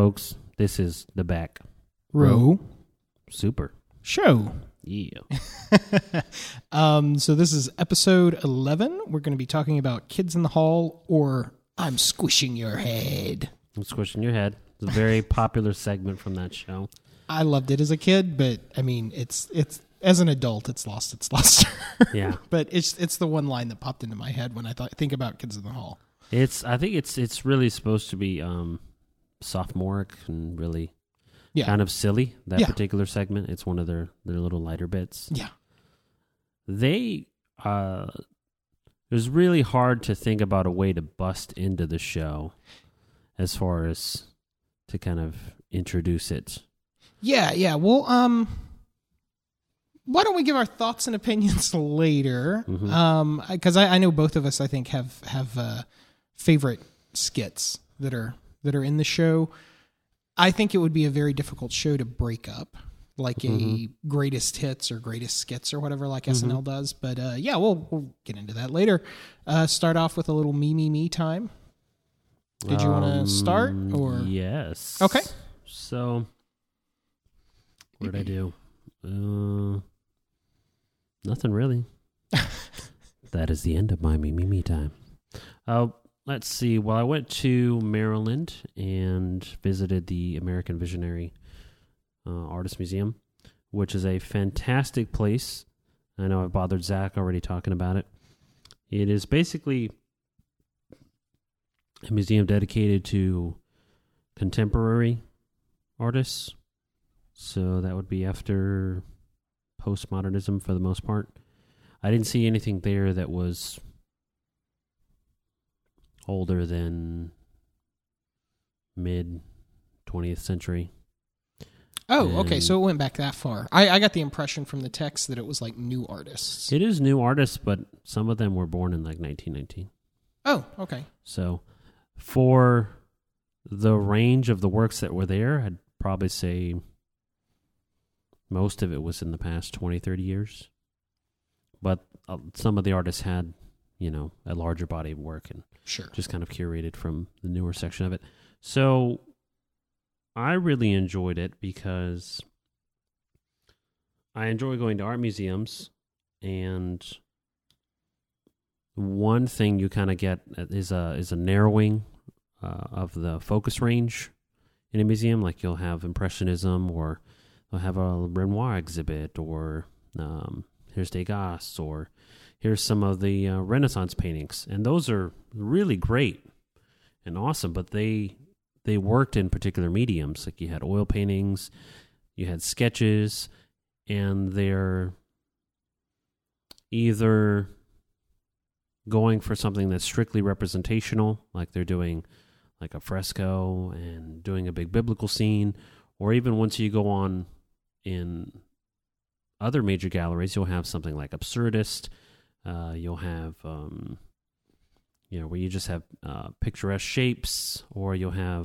folks. This is the back row super show. Yeah. So this is episode 11. We're going to be talking about Kids in the Hall, or I'm Squishing Your Head. I'm Squishing Your Head. It's a very popular segment from that show. I loved it as a kid, but I mean, it's as an adult, it's lost its luster. Yeah. But it's the one line that popped into my head when I think about Kids in the Hall. I think it's really supposed to be sophomoric and really kind of silly, that particular segment. It's one of their little lighter bits. Yeah. It was really hard to think about a way to bust into the show as far as to kind of introduce it. Yeah. Well, why don't we give our thoughts and opinions later? Because I know both of us, I think, have favorite skits that are in the show. I think it would be a very difficult show to break up, like a greatest hits or greatest skits or whatever, like SNL does. But we'll get into that later. Start off with a little me time. Did you want to start? Or yes. Okay. So what did I do? Nothing really. That is the end of my me time. Let's see. Well, I went to Maryland and visited the American Visionary Artist Museum, which is a fantastic place. I know I've bothered Zach already talking about it. It is basically a museum dedicated to contemporary artists. So that would be after postmodernism for the most part. I didn't see anything there that was older than mid 20th century. Oh, okay. So it went back that far. I got the impression from the text that it was like new artists. It is new artists, but some of them were born in like 1919. Oh, okay. So for the range of the works that were there, I'd probably say most of it was in the past 20, 30 years. But some of the artists had, a larger body of work and just kind of curated from the newer section of it. So I really enjoyed it because I enjoy going to art museums, and one thing you kind of get is a narrowing of the focus range in a museum. Like you'll have Impressionism, or they'll have a Renoir exhibit, or here's Degas, or here's some of the Renaissance paintings. And those are really great and awesome, but they worked in particular mediums. Like you had oil paintings, you had sketches, and they're either going for something that's strictly representational, like they're doing like a fresco and doing a big biblical scene, or even once you go on in other major galleries, you'll have something like absurdist. You'll have, where you just have picturesque shapes, or you'll have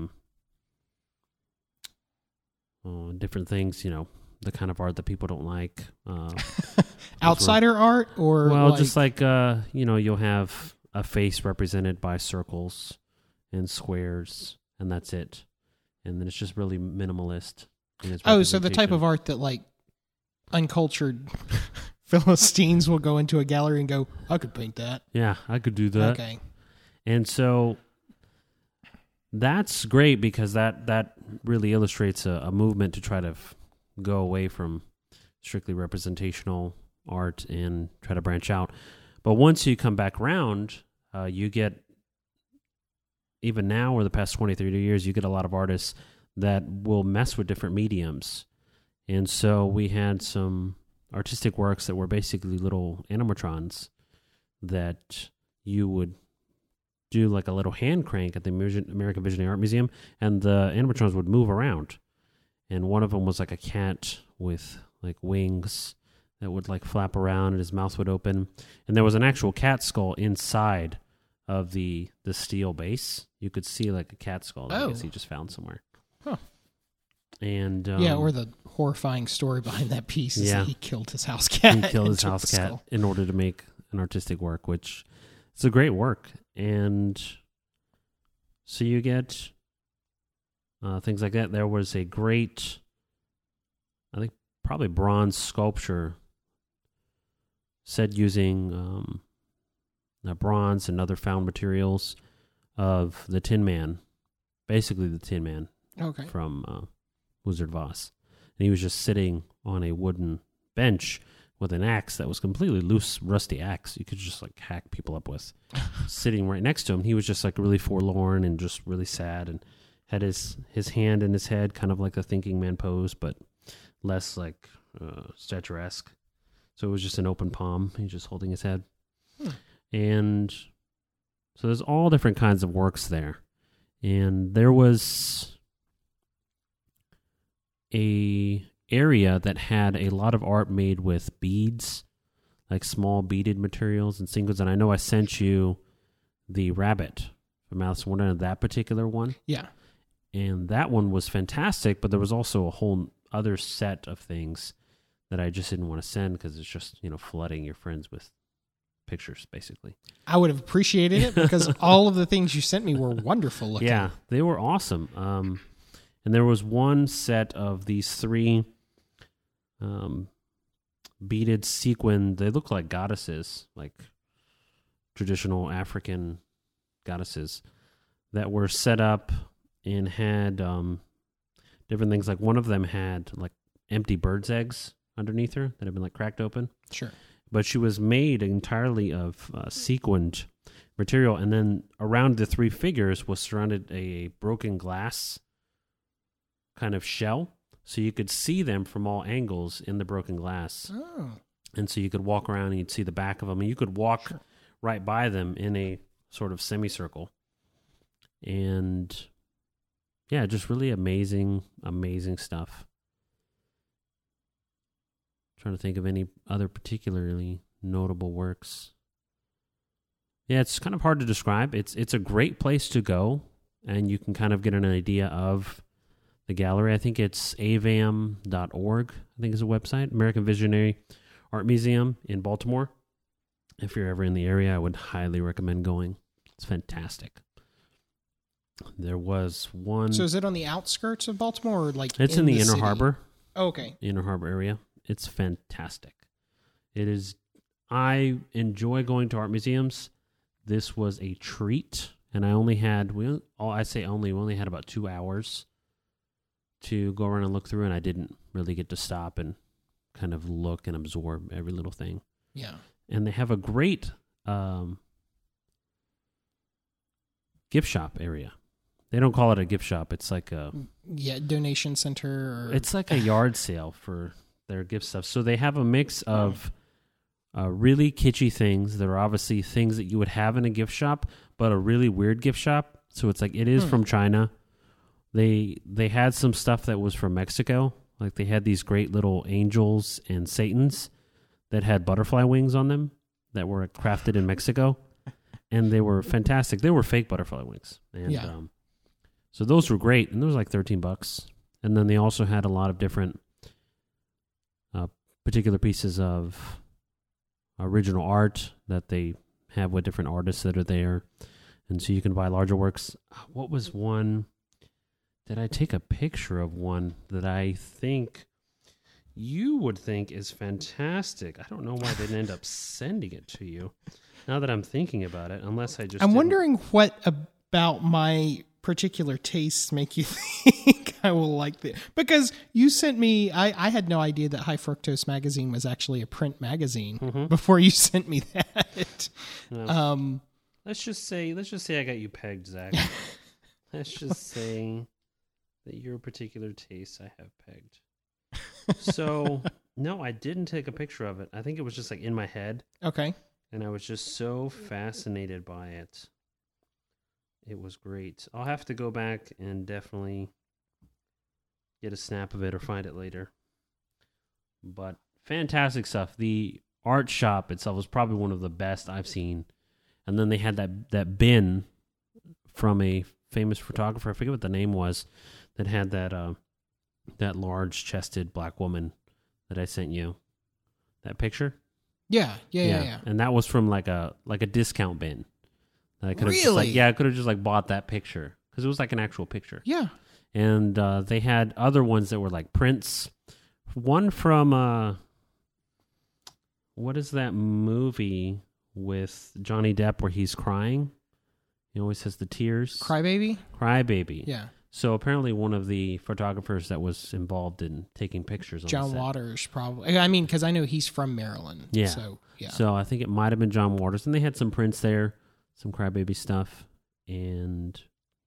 different things, the kind of art that people don't like. Outsider art, or just like you'll have a face represented by circles and squares, and that's it. And then it's just really minimalist. So the type of art that like uncultured Philistines will go into a gallery and go, I could paint that. Yeah, I could do that. Okay. And so that's great because that really illustrates a movement to try to go away from strictly representational art and try to branch out. But once you come back around, you get, even now or the past 20, 30 years, you get a lot of artists that will mess with different mediums. And so we had some artistic works that were basically little animatrons that you would do like a little hand crank at the American Visionary Art Museum, and the animatrons would move around. And one of them was like a cat with like wings that would like flap around, and his mouth would open. And there was an actual cat skull inside of the steel base. You could see like a cat skull that I guess he just found somewhere. Huh. And or the horrifying story behind that piece is that he killed his house cat. He killed his house cat in order to make an artistic work, which it's a great work. And so you get things like that. There was a great, I think, probably bronze sculpture said using bronze and other found materials of the Tin Man, basically the Tin Man from Wizard of Oz. And he was just sitting on a wooden bench with an axe that was completely loose, rusty axe. You could just like hack people up with. Sitting right next to him, he was just like really forlorn and just really sad, and had his hand in his head, kind of like the thinking man pose, but less like statuesque. So it was just an open palm. He's just holding his head. And so there's all different kinds of works there. And there was a area that had a lot of art made with beads, like small beaded materials and singles. And I know I sent you the rabbit from Alice in Wonderland, that particular one. Yeah. And that one was fantastic, but there was also a whole other set of things that I just didn't want to send because it's just, flooding your friends with pictures, basically. I would have appreciated it because all of the things you sent me were wonderful looking. Yeah, they were awesome. And there was one set of these 3 beaded sequin. They look like goddesses, like traditional African goddesses that were set up and had different things. Like one of them had like empty bird's eggs underneath her that had been like cracked open. Sure. But she was made entirely of sequined material, and then around the 3 figures was surrounded a broken glass kind of shell, so you could see them from all angles in the broken glass. Oh. And so you could walk around and you'd see the back of them, and you could walk right by them in a sort of semicircle. And yeah, just really amazing stuff. Trying to think of any other particularly notable works. Yeah, it's kind of hard to describe. It's a great place to go, and you can kind of get an idea of the gallery. I think it's avam.org, I think is a website. American Visionary Art Museum in Baltimore. If you're ever in the area, I would highly recommend going. It's fantastic. There was one... So is it on the outskirts of Baltimore or like it's in the Inner city? Harbor. Oh, okay. Inner Harbor area. It's fantastic. It is. I enjoy going to art museums. This was a treat, and I only had we only had about 2 hours to go around and look through, and I didn't really get to stop and kind of look and absorb every little thing. Yeah. And they have a great gift shop area. They don't call it a gift shop. It's like a donation center. It's like a yard sale for their gift stuff. So they have a mix of really kitschy things that are obviously things that you would have in a gift shop, but a really weird gift shop. So it's like it is from China. They had some stuff that was from Mexico. Like they had these great little angels and satans that had butterfly wings on them that were crafted in Mexico, and they were fantastic. They were fake butterfly wings, and so those were great. And those were like $13. And then they also had a lot of different particular pieces of original art that they have with different artists that are there. And so you can buy larger works. What was one? Did I take a picture of one that I think you would think is fantastic? I don't know why I didn't end up sending it to you. Now that I'm thinking about it, unless I just... I'm wondering what about my particular tastes make you think I will like this. Because you sent me... I had no idea that High Fructose Magazine was actually a print magazine before you sent me that. No. Let's just say I got you pegged, Zach. Let's just say that your particular tastes I have pegged. So, no, I didn't take a picture of it. I think it was just like in my head. Okay. And I was just so fascinated by it. It was great. I'll have to go back and definitely get a snap of it or find it later. But fantastic stuff. The art shop itself was probably one of the best I've seen. And then they had that bin from a famous photographer. I forget what the name was, that had that large-chested black woman that I sent you. That picture? Yeah. And that was from like a discount bin. I could have really? I could have just like bought that picture because it was like an actual picture. Yeah. And they had other ones that were like prints. One from, what is that movie with Johnny Depp where he's crying? He always has the tears. Crybaby? Crybaby. Yeah. So apparently one of the photographers that was involved in taking pictures on John the set. Waters, probably. I mean, because I know he's from Maryland. Yeah. So, yeah. So I think it might have been John Waters. And they had some prints there, some Crybaby stuff. And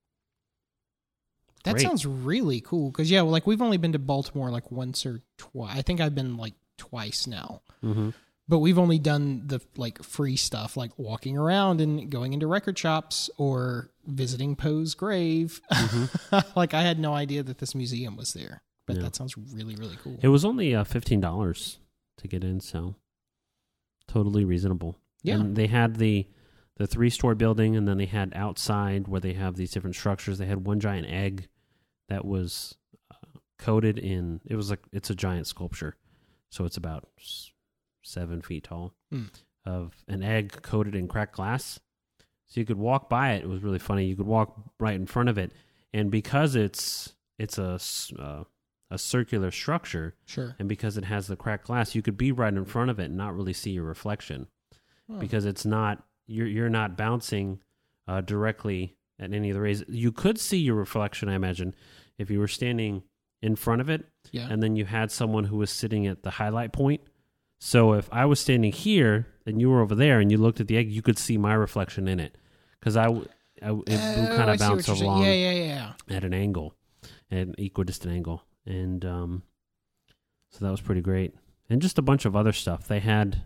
that great. sounds really cool. Because, yeah, well, like we've only been to Baltimore like once or twice. I think I've been like twice now. Mm-hmm. But we've only done the like free stuff, like walking around and going into record shops or visiting Poe's grave. Mm-hmm. Like I had no idea that this museum was there. But Yeah. that sounds really, really cool. It was only $15 to get in, so totally reasonable. Yeah. And they had the 3-story building, and then they had outside where they have these different structures. They had one giant egg that was coated in. It's a giant sculpture, so it's about 7 feet tall of an egg coated in cracked glass. So you could walk by it. It was really funny. You could walk right in front of it, and because it's a circular structure, Sure. and because it has the cracked glass, you could be right in front of it and not really see your reflection because it's not you're not bouncing directly at any of the rays. You could see your reflection, I imagine, if you were standing in front of it, and then you had someone who was sitting at the highlight point. So if I was standing here and you were over there and you looked at the egg, you could see my reflection in it because it kind of bounced along at an angle, at an equidistant angle. And so that was pretty great. And just a bunch of other stuff. They had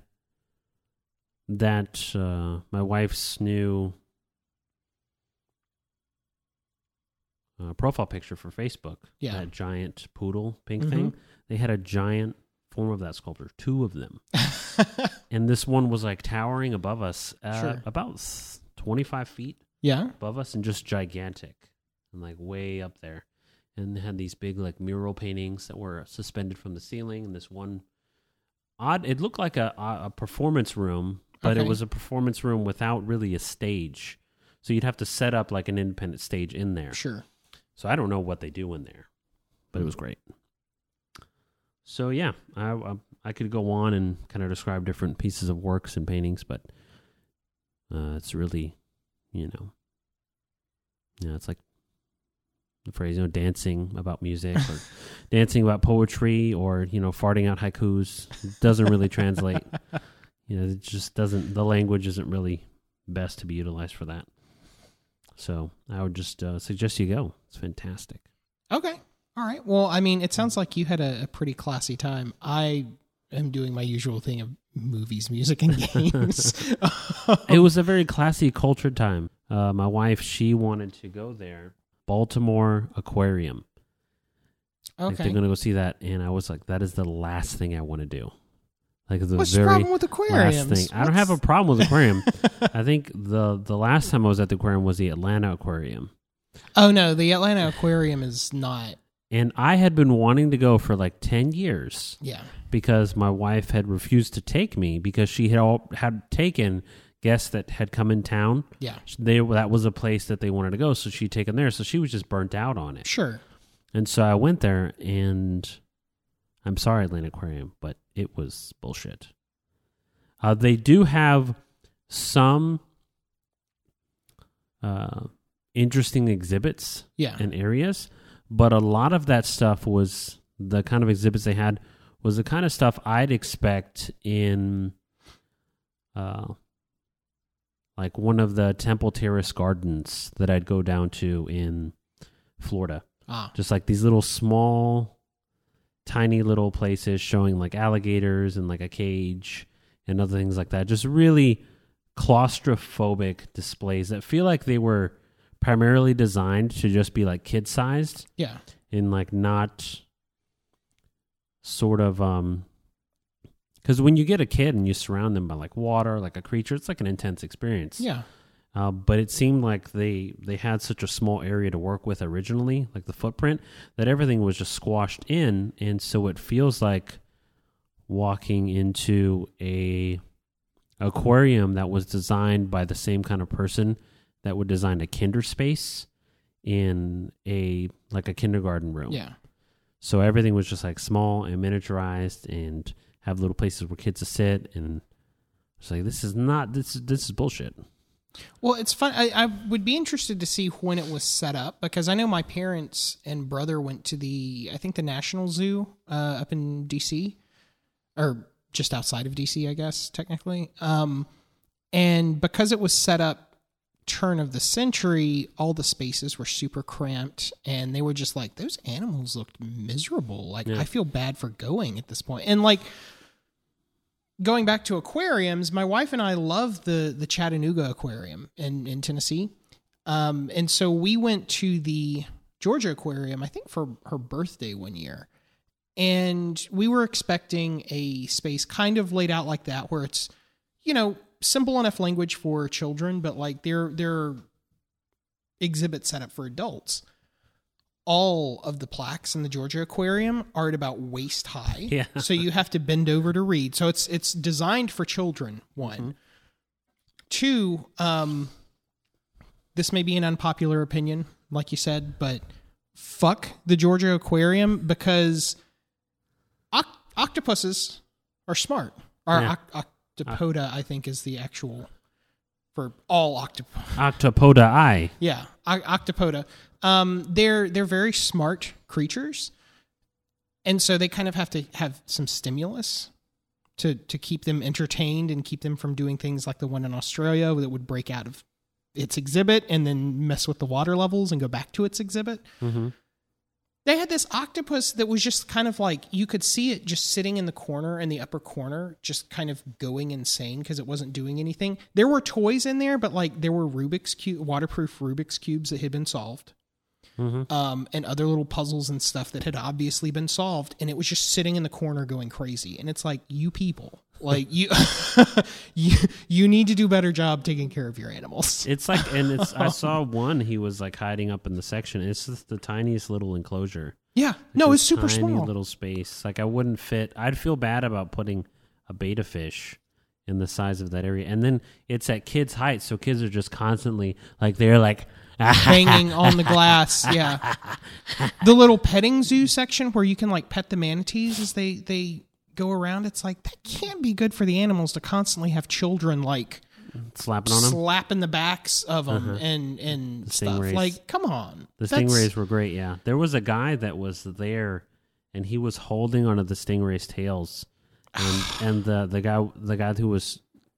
that my wife's new profile picture for Facebook. Yeah. That giant poodle pink thing. They had a giant form of that sculpture, 2 of them. And this one was like towering above us, about 25 feet above us, and just gigantic and like way up there. And they had these big like mural paintings that were suspended from the ceiling. And this one it looked like a performance room, but it was a performance room without really a stage. So you'd have to set up like an independent stage in there. Sure. So I don't know what they do in there, but it was great. So yeah, I could go on and kind of describe different pieces of works and paintings, but it's really, it's like the phrase, dancing about music or dancing about poetry or, farting out haikus. It doesn't really translate. It just doesn't, the language isn't really best to be utilized for that. So I would just suggest you go. It's fantastic. Okay. All right. Well, I mean, it sounds like you had a pretty classy time. I am doing my usual thing of movies, music, and games. It was a very classy, cultured time. My wife, she wanted to go there. Baltimore Aquarium. Okay. Like they're going to go see that. And I was like, that is the last thing I want to do. Like the What's very the problem with aquariums? last thing. I don't have a problem with aquarium. I think the last time I was at the aquarium was the Atlanta Aquarium. Oh, no. The Atlanta Aquarium is not. And I had been wanting to go for like 10 years. Yeah. Because my wife had refused to take me because she had taken guests that had come in town. Yeah. That was a place that they wanted to go, so she'd taken there. So she was just burnt out on it. Sure. And so I went there, and I'm sorry, Atlanta Aquarium, but it was bullshit. They do have some interesting exhibits and areas, but a lot of that stuff was the kind of exhibits they had was the kind of stuff I'd expect in like one of the Temple Terrace gardens that I'd go down to in Florida. Just like these little small, tiny little places showing like alligators and like a cage and other things like that. Just really claustrophobic displays that feel like they were primarily designed to just be like kid-sized. Yeah. And like not sort of because when you get a kid and you surround them by like water, like a creature, it's like an intense experience. Yeah. But it seemed like they had such a small area to work with originally, like the footprint, that everything was just squashed in, and so it feels like walking into a aquarium that was designed by the same kind of person that would design a Kinder Space in a kindergarten room. Yeah. So everything was just like small and miniaturized, and have little places where kids to sit, and it's like this is bullshit. Well, it's fun. I would be interested to see when it was set up, because I know my parents and brother went to the National Zoo up in DC, or just outside of DC, I guess, technically. And because it was set up turn of the century, all the spaces were super cramped, and they were just like, those animals looked miserable. Like, I feel bad for going at this point. And like, going back to aquariums, my wife and I love the Chattanooga Aquarium in Tennessee. And so we went to the Georgia Aquarium, I think for her birthday one year. And we were expecting a space kind of laid out like that, where it's, simple enough language for children, but like they're exhibits set up for adults. All of the plaques in the Georgia Aquarium are at about waist high. Yeah. So you have to bend over to read. So it's designed for children, one. Two, this may be an unpopular opinion, like you said, but fuck the Georgia Aquarium, because octopuses are smart. Octopoda, I think, is the actual for all octopi. Octopoda. Yeah, Octopoda. They're very smart creatures, and so they kind of have to have some stimulus to keep them entertained and keep them from doing things like the one in Australia that would break out of its exhibit and then mess with the water levels and go back to its exhibit. Mm-hmm. They had this octopus that was just kind of like, you could see it just sitting in the corner, in the upper corner, just kind of going insane because it wasn't doing anything. There were toys in there, but like there were waterproof Rubik's Cubes that had been solved. Mm-hmm. And other little puzzles and stuff that had obviously been solved, and it was just sitting in the corner going crazy. And it's like, you people, like you need to do a better job taking care of your animals. It's like, and it's I saw one, he was like hiding up in the section. It's just the tiniest little enclosure. Yeah, no, it's super tiny small. Little space. Like I wouldn't fit. I'd feel bad about putting a beta fish in the size of that area, and then it's at kids' height, so kids are just constantly like they're like. Hanging on the glass, yeah. The little petting zoo section where you can like pet the manatees as they go around. It's like, that can't be good for the animals to constantly have children like slapping on them, slapping the backs of them, and stuff. Like, come on. The stingrays were great. Yeah, there was a guy that was there, and he was holding onto the stingrays' tails, and the guy who was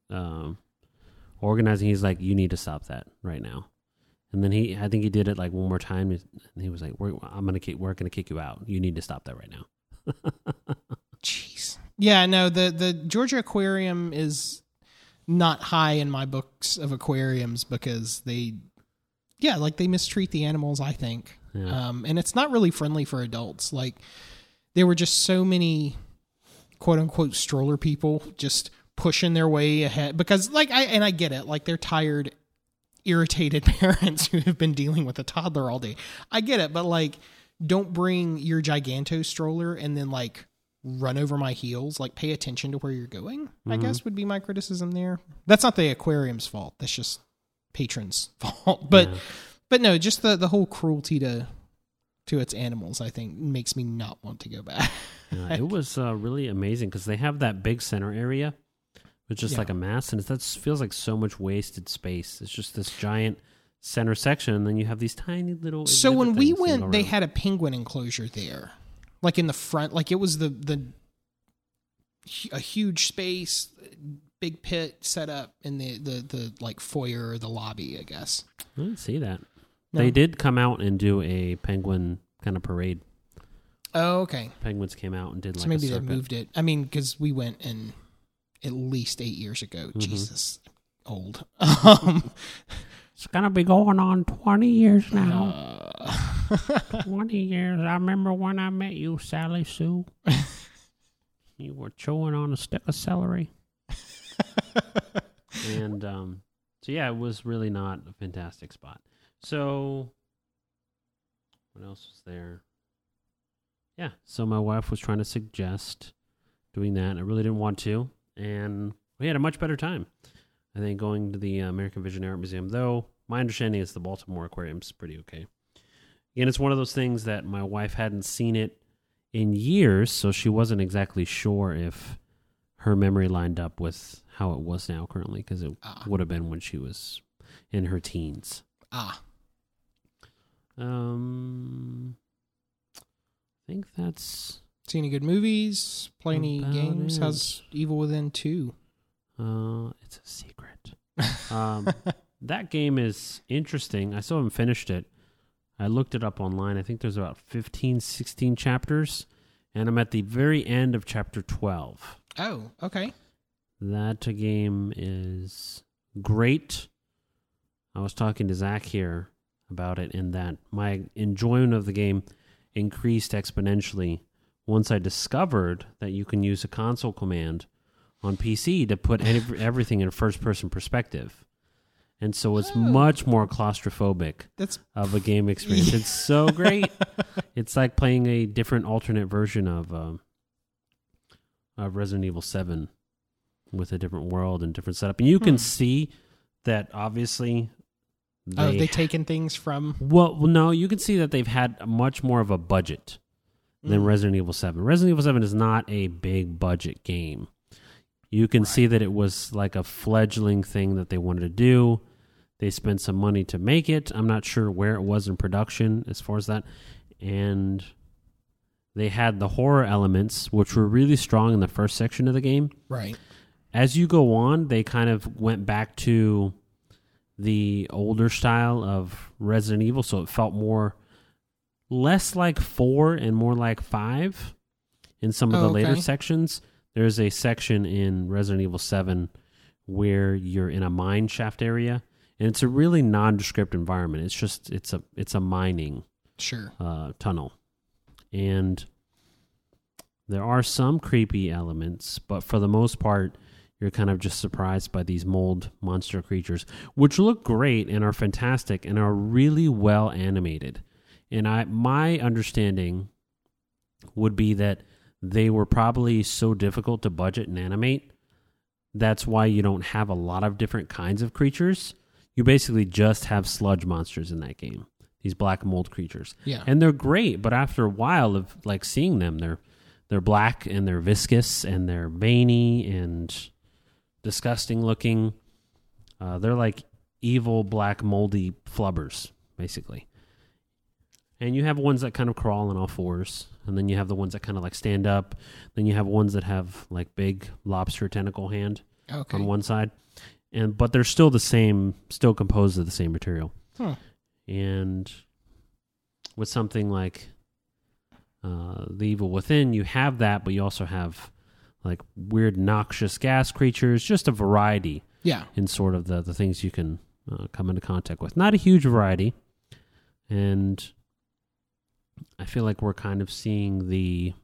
organizing, he's like, you need to stop that right now. And then I think he did it like one more time, and he was like, we're gonna kick you out. You need to stop that right now. Jeez. Yeah, no, the Georgia Aquarium is not high in my books of aquariums because they mistreat the animals, I think. Yeah. And it's not really friendly for adults. Like, there were just so many quote unquote stroller people just pushing their way ahead because I get it. Like, they're tired, irritated parents who have been dealing with a toddler all day. I get it, but like, don't bring your Giganto stroller and then like run over my heels. Like, pay attention to where you're going, I guess would be my criticism there. That's not the aquarium's fault. That's just patrons' fault. But no, just the whole cruelty to its animals, I think, makes me not want to go back. It was really amazing because they have that big center area. It's just like a mass, and that feels like so much wasted space. It's just this giant center section, and then you have these tiny little. So when we went, they had a penguin enclosure there, like in the front, like it was a huge space, big pit set up in the like foyer or the lobby, I guess. I didn't see that. No? They did come out and do a penguin kind of parade. Oh, okay. Penguins came out and did so maybe they moved it. I mean, because we went in at least 8 years ago. Mm-hmm. Jesus, old. It's gonna be going on 20 years now. 20 years. I remember when I met you, Sally Sue. You were chewing on a stick of celery. And so yeah, it was really not a fantastic spot. So what else was there? Yeah, so my wife was trying to suggest doing that. I really didn't want to. And we had a much better time, I think, going to the American Vision Art Museum. Though my understanding is the Baltimore Aquarium's pretty okay. And it's one of those things that my wife hadn't seen it in years, so she wasn't exactly sure if her memory lined up with how it was now currently, because it would have been when she was in her teens. I think that's... See any good movies? Play any games? How's Evil Within 2? It's a secret. That game is interesting. I still haven't finished it. I looked it up online. I think there's about 15, 16 chapters, and I'm at the very end of chapter 12. Oh, okay. That game is great. I was talking to Zach here about it, and that my enjoyment of the game increased exponentially once I discovered that you can use a console command on PC to put everything in a first-person perspective. And so it's much more claustrophobic of a game experience. Yeah. It's so great. It's like playing a different alternate version of Resident Evil 7 with a different world and different setup. And you can see that obviously... they've taken things from... Well, no, you can see that they've had much more of a budget than Resident Evil 7. Resident Evil 7 is not a big budget game. You can see that it was like a fledgling thing that they wanted to do. They spent some money to make it. I'm not sure where it was in production as far as that. And they had the horror elements, which were really strong in the first section of the game. Right. As you go on, they kind of went back to the older style of Resident Evil, so it felt less like 4 and more like 5 in some of the later sections. There's a section in Resident Evil 7 where you're in a mine shaft area, and it's a really nondescript environment. It's a mining tunnel, and there are some creepy elements, but for the most part, you're kind of just surprised by these mold monster creatures, which look great and are fantastic and are really well animated. And my understanding would be that they were probably so difficult to budget and animate. That's why you don't have a lot of different kinds of creatures. You basically just have sludge monsters in that game. These black mold creatures. Yeah. And they're great, but after a while of like seeing them, they're black and they're viscous and they're veiny and disgusting looking. They're like evil black moldy flubbers, basically. And you have ones that kind of crawl on all fours, and then you have the ones that kind of like stand up. Then you have ones that have like big lobster tentacle hand on one side, but they're still the same, still composed of the same material. And with something like The Evil Within, you have that, but you also have like weird noxious gas creatures, just a variety. Yeah. In sort of the things you can come into contact with. Not a huge variety, and I feel like we're kind of seeing the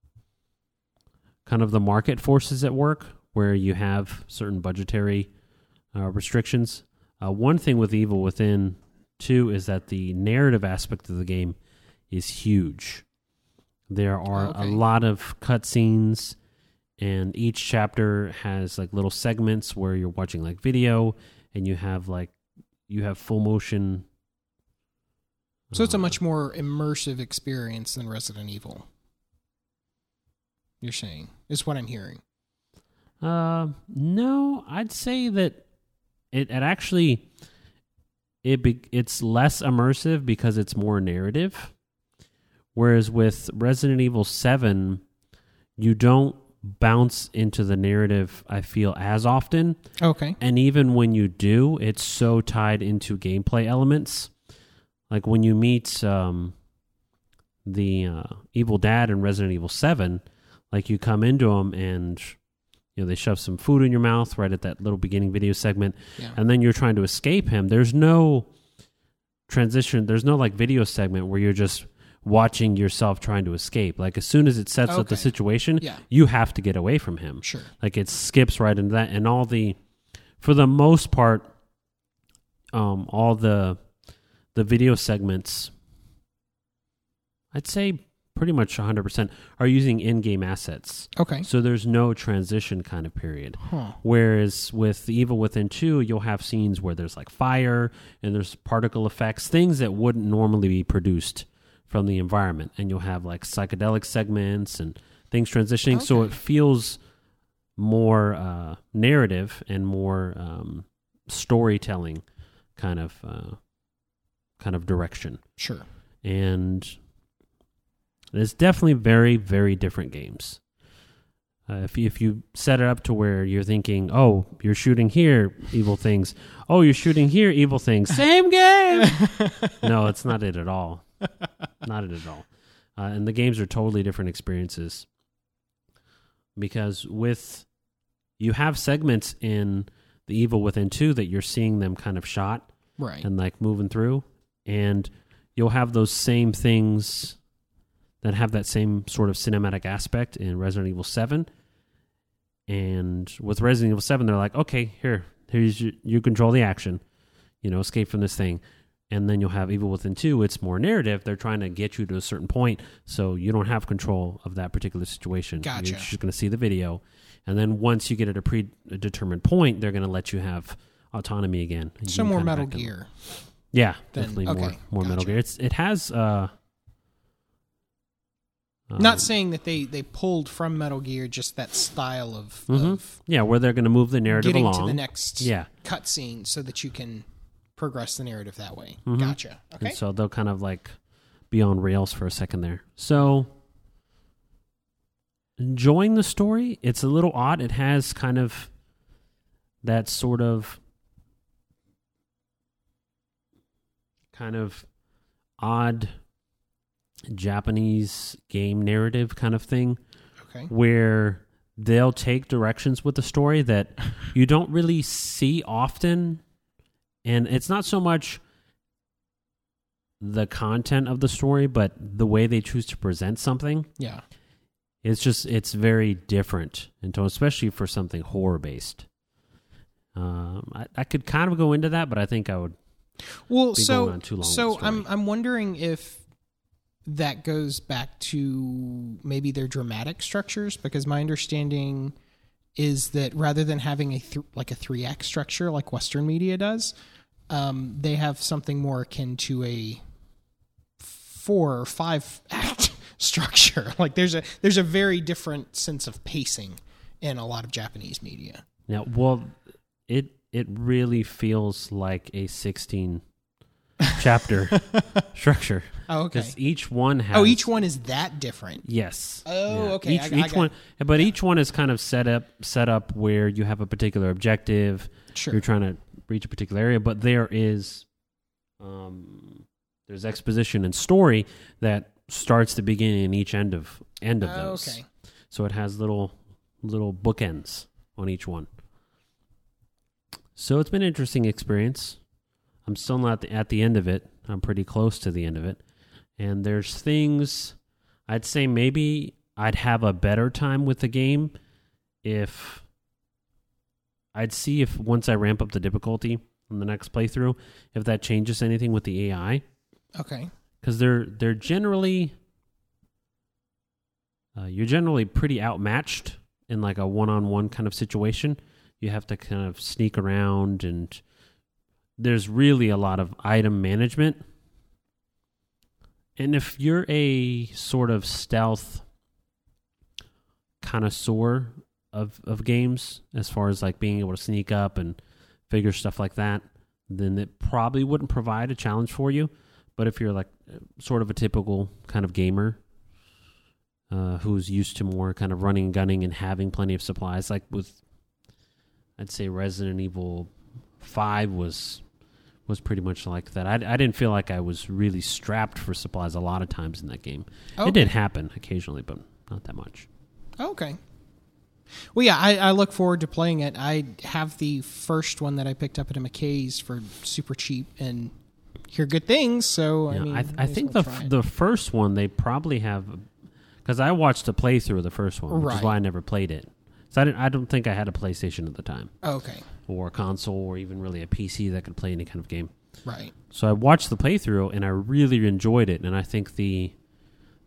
market forces at work, where you have certain budgetary restrictions. One thing with Evil Within 2 is that the narrative aspect of the game is huge. There are a lot of cutscenes, and each chapter has like little segments where you're watching like video, and you have full motion. So it's a much more immersive experience than Resident Evil. You're saying is what I'm hearing. No, I'd say that it actually it's less immersive because it's more narrative. Whereas with Resident Evil 7, you don't bounce into the narrative, I feel, as often. Okay. And even when you do, it's so tied into gameplay elements. Like when you meet the evil dad in Resident Evil 7, like you come into them and they shove some food in your mouth right at that little beginning video segment, and then you're trying to escape him. There's no transition. There's no like video segment where you're just watching yourself trying to escape. Like as soon as it sets up the situation, you have to get away from him. Sure. Like it skips right into that, and for the most part, all the video segments, I'd say pretty much 100% are using in-game assets. Okay. So there's no transition kind of period. Huh. Whereas with The Evil Within 2, you'll have scenes where there's like fire and there's particle effects, things that wouldn't normally be produced from the environment. And you'll have like psychedelic segments and things transitioning. So it feels more narrative and more storytelling kind of direction. Sure. And it's definitely very, very different games. If you set it up to where you're thinking, oh, you're shooting here, evil things. Oh, you're shooting here, evil things. Same game. No, it's not it at all. Not it at all. And the games are totally different experiences. Because you have segments in The Evil Within 2 that you're seeing them kind of shot. Right. And like moving through. And you'll have those same things that have that same sort of cinematic aspect in Resident Evil 7. And with Resident Evil 7, they're like, okay, here's you control the action, escape from this thing. And then you'll have Evil Within 2, it's more narrative. They're trying to get you to a certain point, so you don't have control of that particular situation. Gotcha. You're just going to see the video. And then once you get at a predetermined point, they're going to let you have autonomy again. So more Metal Gear. Yeah, definitely more gotcha. Metal Gear. It has... not saying that they pulled from Metal Gear, just that style of where they're going to move the narrative getting along to the next cutscene so that you can progress the narrative that way. Gotcha. Okay. And so they'll kind of like be on rails for a second there. So enjoying the story. It's a little odd. It has kind of that sort of odd Japanese game narrative kind of thing, where they'll take directions with the story that you don't really see often. And it's not so much the content of the story, but the way they choose to present something. Yeah. It's very different, and especially for something horror-based. I could kind of go into that, but I think I would going on too long. So I'm wondering if that goes back to maybe their dramatic structures, because my understanding is that rather than having a 3-act structure like Western media does, they have something more akin to a 4 or 5-act structure. Like there's a very different sense of pacing in a lot of Japanese media. Yeah, well, it really feels like a 16 chapter structure. Oh, okay. Because each one has... Oh, each one is that different? Yes. Oh, yeah. Okay. Each one, but each one is kind of set up where you have a particular objective. Sure. You're trying to reach a particular area, but there is... there's exposition and story that starts the beginning and each end of those. Okay. So it has little bookends on each one. So it's been an interesting experience. I'm still not at the end of it. I'm pretty close to the end of it. And there's things I'd say maybe I'd have a better time with the game if I'd see if once I ramp up the difficulty on the next playthrough, if that changes anything with the AI. Okay. Because they're generally you're generally pretty outmatched in like a one-on-one kind of situation. You have to kind of sneak around, and there's really a lot of item management. And if you're a sort of stealth connoisseur of games, as far as like being able to sneak up and figure stuff like that, then it probably wouldn't provide a challenge for you. But if you're like sort of a typical kind of gamer who's used to more kind of running, gunning, and having plenty of supplies, like with, I'd say Resident Evil 5 was pretty much like that. I didn't feel like I was really strapped for supplies a lot of times in that game. Okay. It did happen occasionally, but not that much. Okay. Well, yeah, I look forward to playing it. I have the first one that I picked up at a McKay's for super cheap and hear good things. So yeah, I think the first one they probably have, because I watched a playthrough of the first one, which is why I never played it. So I don't think I had a PlayStation at the time. Okay. Or a console, or even really a PC that could play any kind of game. Right. So I watched the playthrough, and I really enjoyed it. And I think the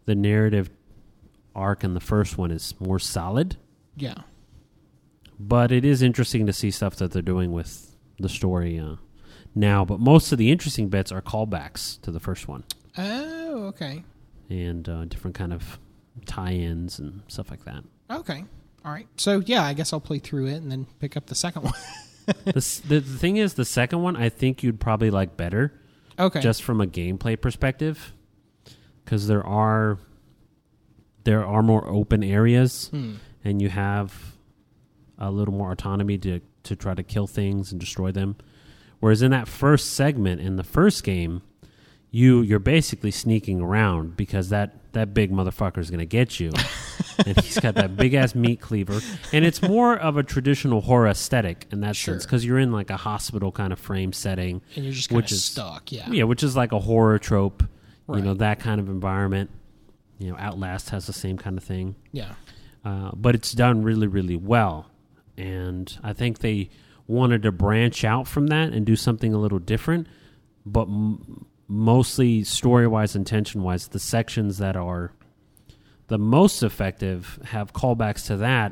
the narrative arc in the first one is more solid. Yeah. But it is interesting to see stuff that they're doing with the story now. But most of the interesting bits are callbacks to the first one. Oh, okay. And different kind of tie-ins and stuff like that. Okay. All right. So, yeah, I guess I'll play through it and then pick up the second one. The thing is, the second one, I think you'd probably like better. Okay. Just from a gameplay perspective. Because there are more open areas. And you have a little more autonomy to try to kill things and destroy them. Whereas in that first segment, in the first game, you're basically sneaking around because that big motherfucker is going to get you. And he's got that big-ass meat cleaver. And it's more of a traditional horror aesthetic in that sense because you're in like a hospital kind of frame setting. And you're just kind of stuck, Yeah, which is like a horror trope, that kind of environment. Outlast has the same kind of thing. Yeah. But it's done really, really well. And I think they wanted to branch out from that and do something a little different. But mostly story-wise and tension-wise, the sections that are the most effective have callbacks to that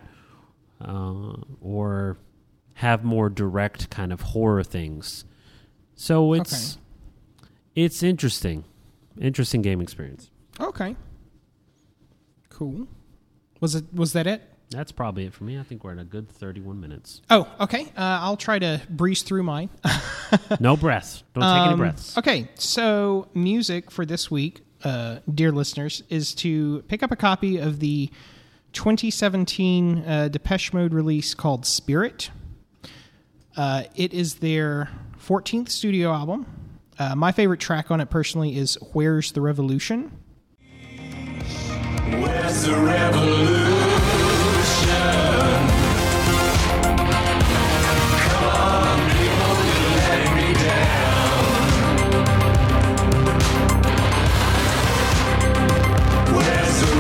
or have more direct kind of horror things. So it's interesting. Interesting game experience. Okay. Cool. Was that it? That's probably it for me. I think we're at a good 31 minutes. Oh, okay. I'll try to breeze through mine. No breaths. Don't take any breaths. Okay, so music for this week, dear listeners, is to pick up a copy of the 2017 Depeche Mode release called Spirit. It is their 14th studio album. My favorite track on it personally is Where's the Revolution? Where's the revolution? Come on, people, you're letting me down. Where's the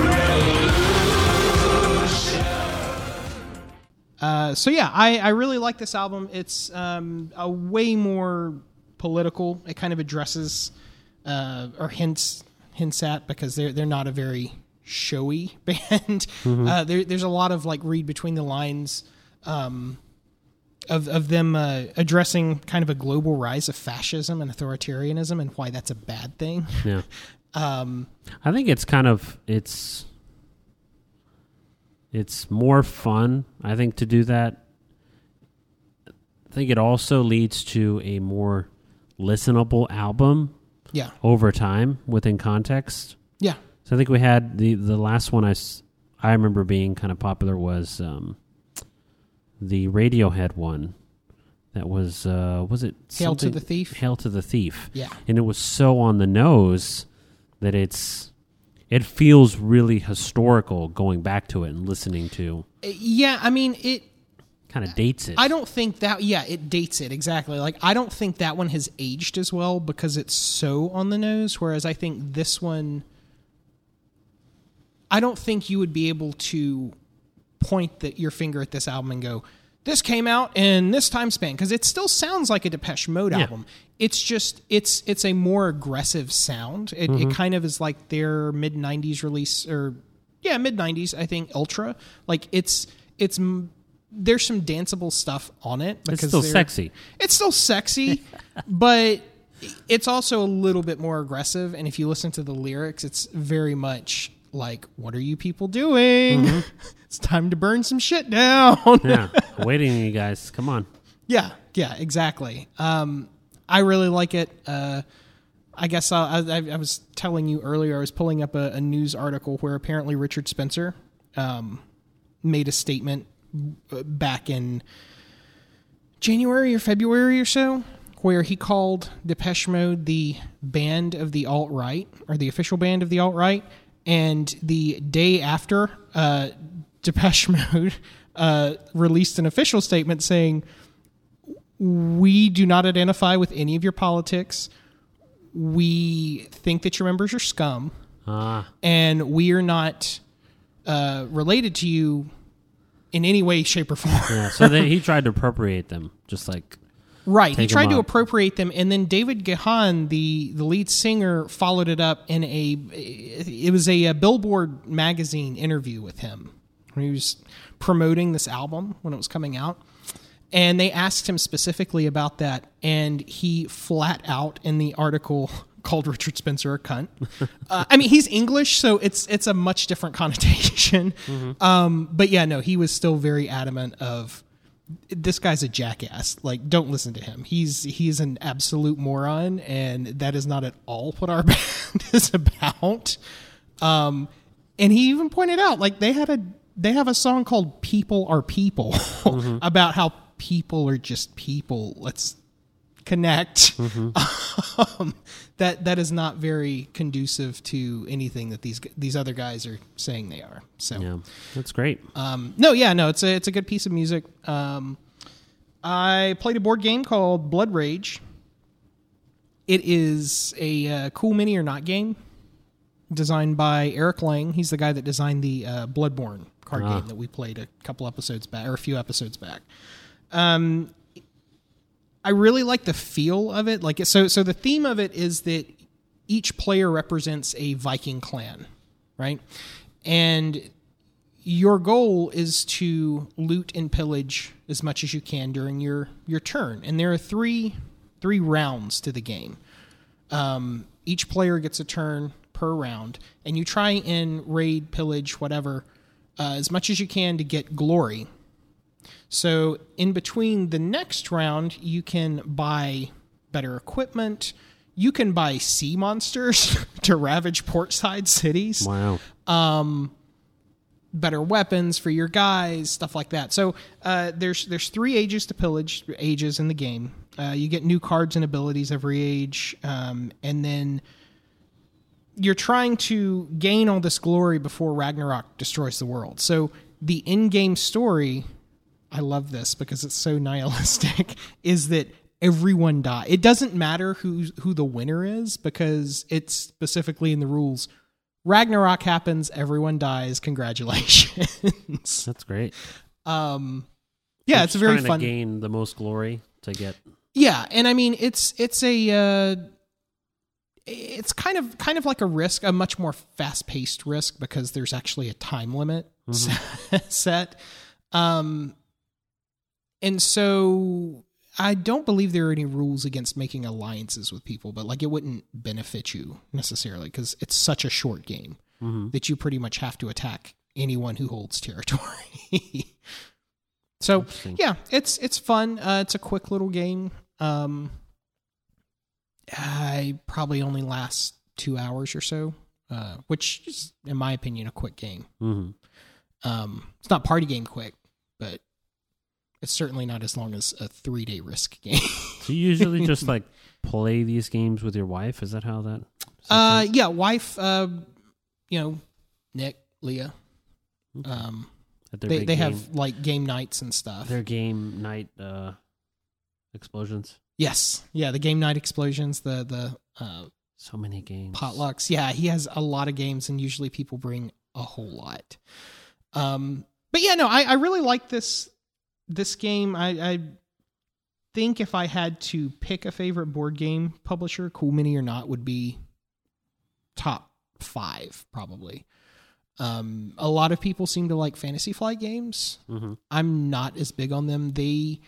revolution? So yeah, I really like this album. It's a way more political. It kind of addresses or hints at, because they're not a very showy band. There's a lot of like read between the lines of them addressing kind of a global rise of fascism and authoritarianism and why that's a bad thing. Yeah. I think it's kind of it's more fun, I think, to do that. I think it also leads to a more listenable album. Yeah. Over time within context. Yeah. So I think we had the last one I remember being kind of popular was the Radiohead one. That was it Hail to the Thief? Hail to the Thief. Yeah. And it was so on the nose that it feels really historical going back to it and listening to. Yeah, I mean, it kind of dates it. I don't think that, it dates it, exactly. Like, I don't think that one has aged as well because it's so on the nose, whereas I think this one, I don't think you would be able to point your finger at this album and go, this came out in this time span, because it still sounds like a Depeche Mode album. It's just, it's a more aggressive sound. It kind of is like their mid-90s release, or mid-90s, I think, Ultra. Like, it's there's some danceable stuff on it. Because it's still sexy. It's still sexy, but it's also a little bit more aggressive. And if you listen to the lyrics, it's very much like, what are you people doing? It's time to burn some shit down. Yeah, waiting on you guys. Come on. Yeah, exactly. I really like it. I guess I was telling you earlier, I was pulling up a news article where apparently Richard Spencer made a statement back in January or February or so, where he called Depeche Mode the band of the alt-right, or the official band of the alt-right, and the day after, Depeche Mode released an official statement saying, we do not identify with any of your politics. We think that your members are scum, and we are not related to you in any way, shape, or form. Yeah, so he tried to appropriate them, just like Right. He take tried them to up. appropriate them, and then David Gahan, the lead singer, followed it up in it was a Billboard magazine interview with him when he was promoting this album when it was coming out. And they asked him specifically about that, and he flat out in the article called Richard Spencer a cunt. I mean, he's English, so it's a much different connotation. But yeah, no, he was still very adamant of, this guy's a jackass. Like, don't listen to him. He's an absolute moron, and that is not at all what our band is about. And he even pointed out, like, they have a song called "People Are People" about how people are just people. Let's connect. That is not very conducive to anything that these other guys are saying they are. So Yeah, that's great. it's a good piece of music. I played a board game called Blood Rage. It is a cool mini or not game designed by Eric Lang. He's the guy that designed the Bloodborne card game that we played a couple episodes back, or a few episodes back. I really like the feel of it. Like, so the theme of it is that each player represents a Viking clan, right? And your goal is to loot and pillage as much as you can during your turn. And there are three rounds to the game. Each player gets a turn per round, and you try and raid, pillage, whatever, as much as you can to get glory. So in between the next round, you can buy better equipment. You can buy sea monsters to ravage portside cities. Wow. Better weapons for your guys, stuff like that. So there's 3 ages to pillage, ages in the game. You get new cards and abilities every age, and then you're trying to gain all this glory before Ragnarok destroys the world. So the in-game story, I love this because it's so nihilistic, is that everyone dies. It doesn't matter who the winner is, because it's specifically in the rules. Ragnarok happens, everyone dies. Congratulations. That's great. Yeah, it's a very trying fun. to gain the most glory to get. Yeah, and I mean it's kind of like a risk, a much more fast-paced risk, because there's actually a time limit set. And so I don't believe there are any rules against making alliances with people, but like it wouldn't benefit you necessarily because it's such a short game that you pretty much have to attack anyone who holds territory. So yeah, it's fun. It's a quick little game. I probably only last 2 hours or so, which is, in my opinion, a quick game. It's not party game quick, but it's certainly not as long as a 3-day Risk game. So you usually just like play these games with your wife? Is that how that? Yeah, wife. Nick, Leah. They have like game nights and stuff. Their game night explosions. Yes, yeah, the game night explosions. The So many games. potlucks. Yeah, he has a lot of games, and usually people bring a whole lot. But yeah, no, I really like this game. I think if I had to pick a favorite board game publisher, Cool Mini or not would be top 5 probably. A lot of people seem to like Fantasy Flight games. I'm not as big on them. They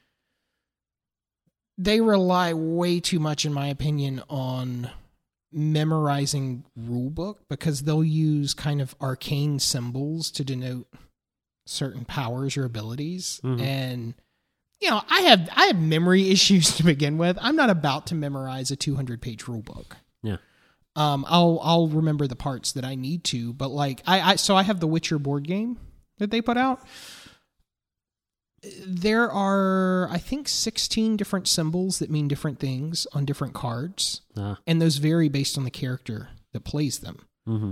rely way too much, in my opinion, on memorizing rulebook, because they'll use kind of arcane symbols to denote certain powers or abilities. And I have memory issues to begin with. I'm not about to memorize a 200-page rulebook. Yeah. I'll remember the parts that I need to, but like I have the Witcher board game that they put out. There are, I think, 16 different symbols that mean different things on different cards, and those vary based on the character that plays them.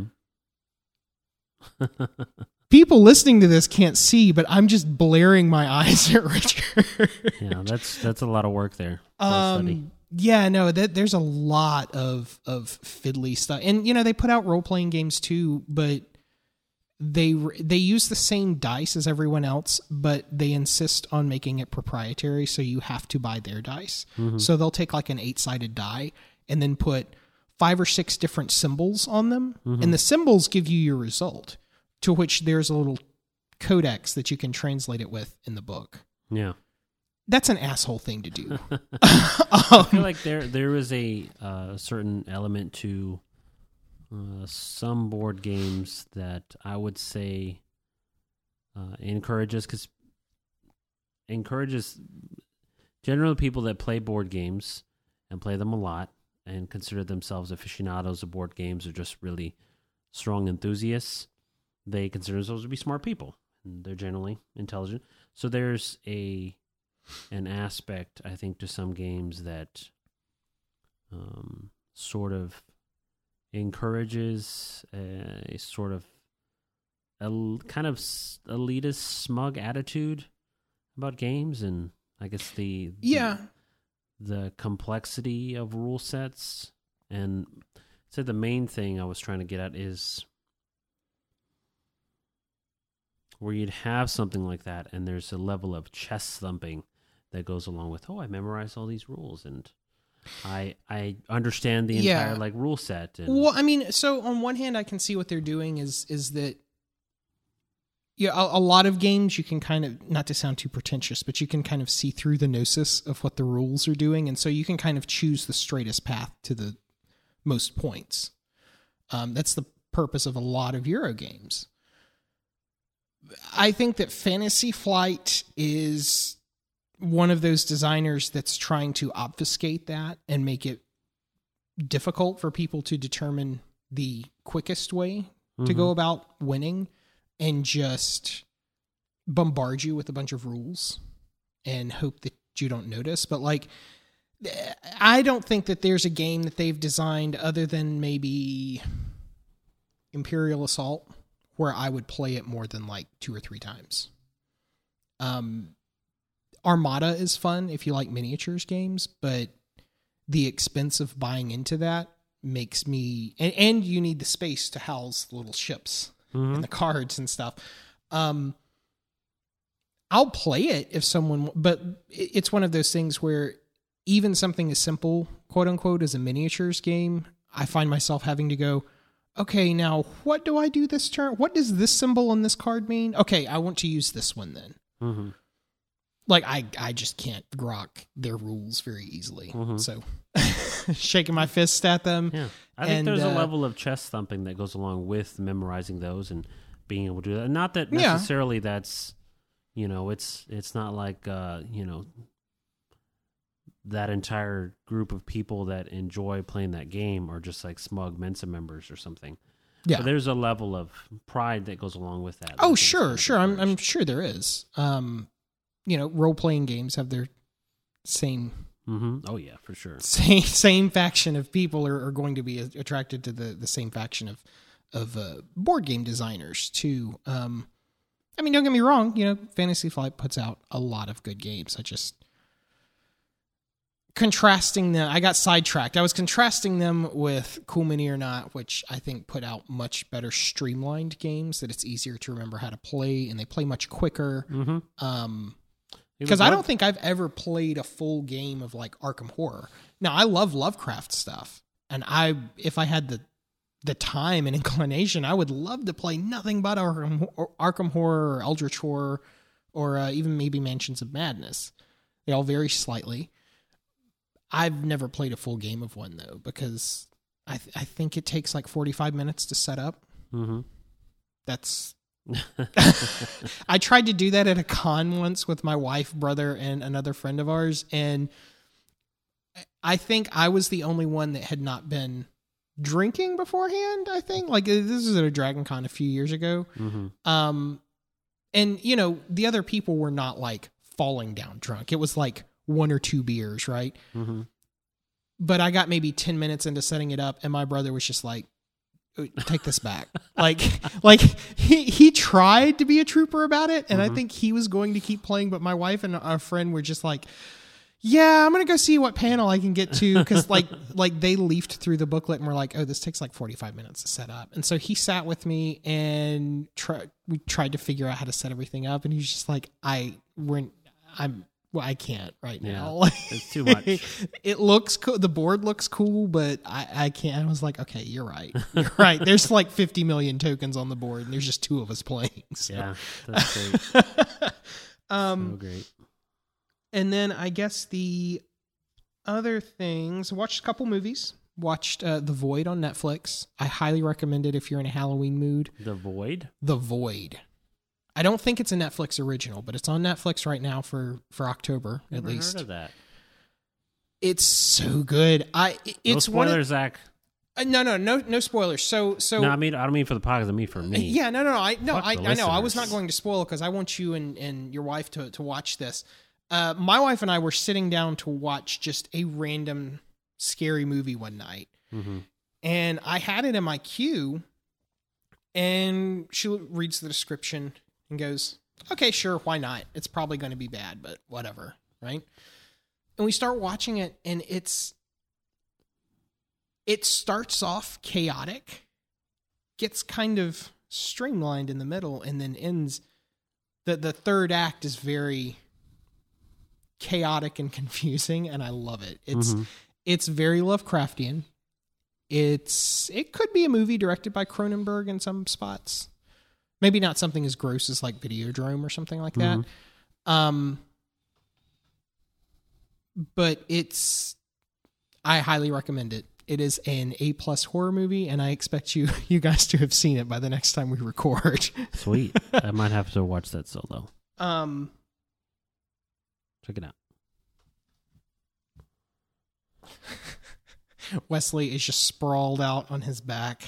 People listening to this can't see, but I'm just blaring my eyes at Richard. Yeah, that's a lot of work there. Study. Yeah, no, there's a lot of fiddly stuff. And, they put out role-playing games too, but they use the same dice as everyone else, but they insist on making it proprietary, so you have to buy their dice. So they'll take like an 8-sided die and then put 5 or 6 different symbols on them, and the symbols give you your result, to which there's a little codex that you can translate it with in the book. Yeah. That's an asshole thing to do. I feel like there is a certain element to some board games that I would say encourages generally people that play board games and play them a lot and consider themselves aficionados of board games or just really strong enthusiasts. They consider themselves to be smart people, and they're generally intelligent. So there's an aspect, I think, to some games that sort of encourages a sort of kind of elitist, smug attitude about games, and I guess the complexity of rule sets. And so the main thing I was trying to get at is where you'd have something like that, and there's a level of chest thumping that goes along with, I memorized all these rules, and I understand the entire like rule set. And well, I mean, so on one hand, I can see what they're doing is that a lot of games you can kind of, not to sound too pretentious, but you can kind of see through the gnosis of what the rules are doing, and so you can kind of choose the straightest path to the most points. That's the purpose of a lot of Euro games. I think that Fantasy Flight is one of those designers that's trying to obfuscate that and make it difficult for people to determine the quickest way to go about winning, and just bombard you with a bunch of rules and hope that you don't notice. But like, I don't think that there's a game that they've designed other than maybe Imperial Assault where I would play it more than like 2 or 3 times. Armada is fun if you like miniatures games, but the expense of buying into that makes me, and you need the space to house the little ships and the cards and stuff. I'll play it if someone, but it's one of those things where even something as simple, quote unquote, as a miniatures game, I find myself having to go, okay, now what do I do this turn? What does this symbol on this card mean? Okay, I want to use this one then. Like, I just can't grok their rules very easily. So, shaking my fist at them. Yeah, I think there's a level of chest thumping that goes along with memorizing those and being able to do that. Not that necessarily that's, it's not like, that entire group of people that enjoy playing that game are just like smug Mensa members or something. Yeah. But there's a level of pride that goes along with that. Oh, sure. I'm sure there is. Role-playing games have their same... Oh, yeah, for sure. Same faction of people are going to be attracted to the same faction of board game designers, too. Don't get me wrong, Fantasy Flight puts out a lot of good games. I just... contrasting them, I got sidetracked. I was contrasting them with Cool Mini or Not, which I think put out much better streamlined games that it's easier to remember how to play, and they play much quicker. Because I don't think I've ever played a full game of like Arkham Horror. Now, I love Lovecraft stuff, and if I had the time and inclination, I would love to play nothing but Arkham Horror or Eldritch Horror, or even maybe Mansions of Madness. They all vary slightly. I've never played a full game of one, though, because I think it takes like 45 minutes to set up. That's... I tried to do that at a con once with my wife, brother, and another friend of ours, and I think I was the only one that had not been drinking beforehand, I think. Like, this was at a Dragon Con a few years ago. And, the other people were not, like, falling down drunk. It was like 1 or 2 beers, right? But I got maybe 10 minutes into setting it up, and my brother was just like, take this back. like he tried to be a trooper about it, and I think he was going to keep playing, but my wife and our friend were just like, yeah, I'm gonna go see what panel I can get to, because like they leafed through the booklet and were like, oh, this takes like 45 minutes to set up. And so he sat with me and we tried to figure out how to set everything up, and he's just like, I can't right now. It's too much. It looks cool. The board looks cool, but I can't. I was like, okay, you're right. You're right. There's like 50 million tokens on the board, and there's just 2 of us playing. So. Yeah, that's great. So great. And then I guess the other things, watched a couple movies. Watched The Void on Netflix. I highly recommend it if you're in a Halloween mood. The Void? The Void. I don't think it's a Netflix original, but it's on Netflix right now for October, at least. Heard of that. It's so good. It's no spoilers, Zach. No spoilers. So no, I don't mean for the podcast. I mean for me. Yeah, no. I know. I was listeners. not going to spoil, because I want you and your wife to watch this. My wife and I were sitting down to watch just a random scary movie one night, and I had it in my queue, and she reads the description and goes, okay, sure, why not? It's probably going to be bad, but whatever, right? And we start watching it, and it starts off chaotic, gets kind of streamlined in the middle, and then ends. The third act is very chaotic and confusing, and I love it. It's very Lovecraftian. It could be a movie directed by Cronenberg in some spots. Maybe not something as gross as like Videodrome or something like that. But I highly recommend it. It is an A+ horror movie, and I expect you guys to have seen it by the next time we record. Sweet. I might have to watch that still though. Check it out. Wesley is just sprawled out on his back.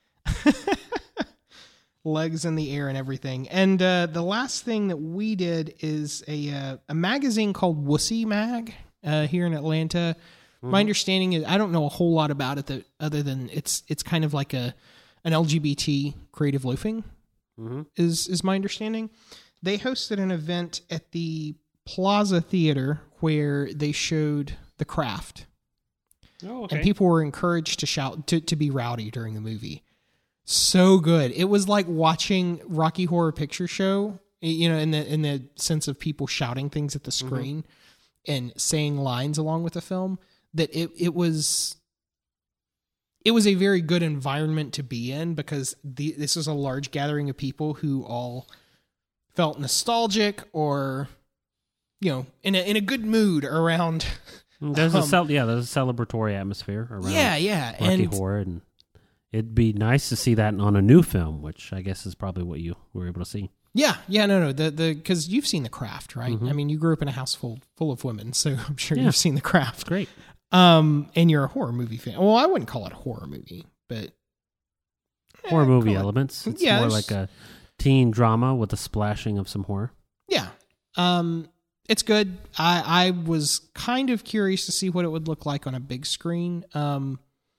Legs in the air and everything. And the last thing that we did is a magazine called Wussy Mag here in Atlanta. My understanding is, I don't know a whole lot about it other than it's kind of like an LGBT creative loafing is my understanding. They hosted an event at the Plaza Theater where they showed The Craft. Oh, okay. And people were encouraged to shout, to be rowdy during the movie. So good. It was like watching Rocky Horror Picture Show, in the sense of people shouting things at the screen and saying lines along with the film. That it was a very good environment to be in, because this was a large gathering of people who all felt nostalgic or, in a good mood around. There's a celebratory atmosphere around Rocky Horror, and it'd be nice to see that on a new film, which I guess is probably what you were able to see. Yeah, no, because you've seen The Craft, right? I mean, you grew up in a house full of women, so I'm sure you've seen The Craft. Great. And you're a horror movie fan. Well, I wouldn't call it a horror movie, but horror movie elements. It's more like a teen drama with a splashing of some horror. Yeah. It's good. I was kind of curious to see what it would look like on a big screen. Not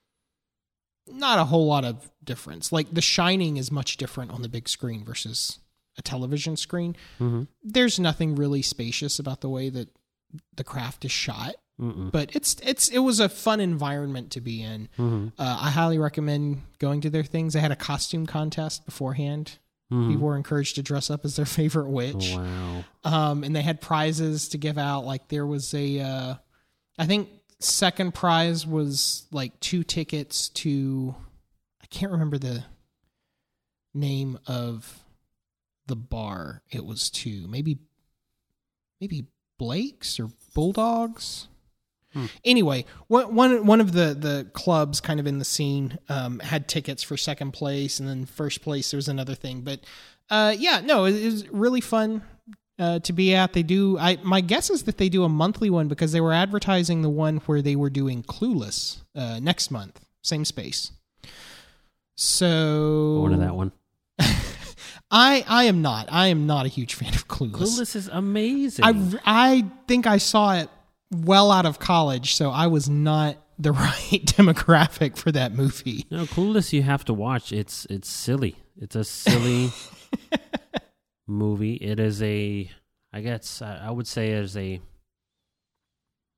a whole lot of difference. Like The Shining is much different on the big screen versus a television screen. There's nothing really spacious about the way that The Craft is shot. But it was a fun environment to be in. I highly recommend going to their things. They had a costume contest beforehand. People were encouraged to dress up as their favorite witch. Wow. And they had prizes to give out. Like there was I think second prize was like 2 tickets to, I can't remember the name of the bar it was to. Maybe Blake's or Bulldogs. Anyway, one of the clubs kind of in the scene had tickets for second place, and then first place there was another thing. But it was really fun to be at. They do. My guess is that they do a monthly one, because they were advertising the one where they were doing Clueless next month, same space. So Going to that one. I am not a huge fan of Clueless. Clueless is amazing. I think I saw it well out of college, so I was not the right demographic for that movie. No, Clueless you have to watch. It's silly. It's a silly movie. It is I would say it is a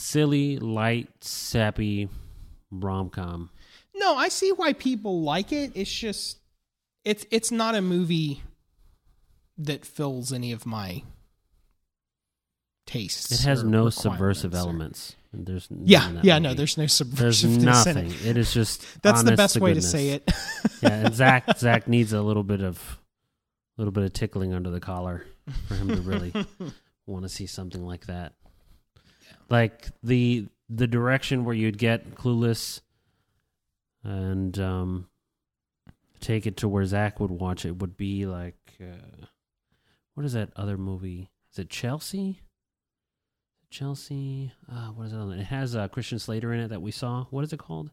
silly, light, sappy rom-com. No, I see why people like it. It's just it's not a movie that fills any of my tastes. It has or no requirements subversive or- elements. There's Yeah, none of that yeah, no, movie. there's no There's subversiveness in nothing. it. It is just That's the honest best way to goodness. say it. Yeah, and Zach needs a little bit of tickling under the collar for him to really want to see something like that. Like the direction where you'd get Clueless and take it to where Zach would watch it would be like what is that other movie? Is it Chelsea? Chelsea. What is it? It has Christian Slater in it that we saw. What is it called?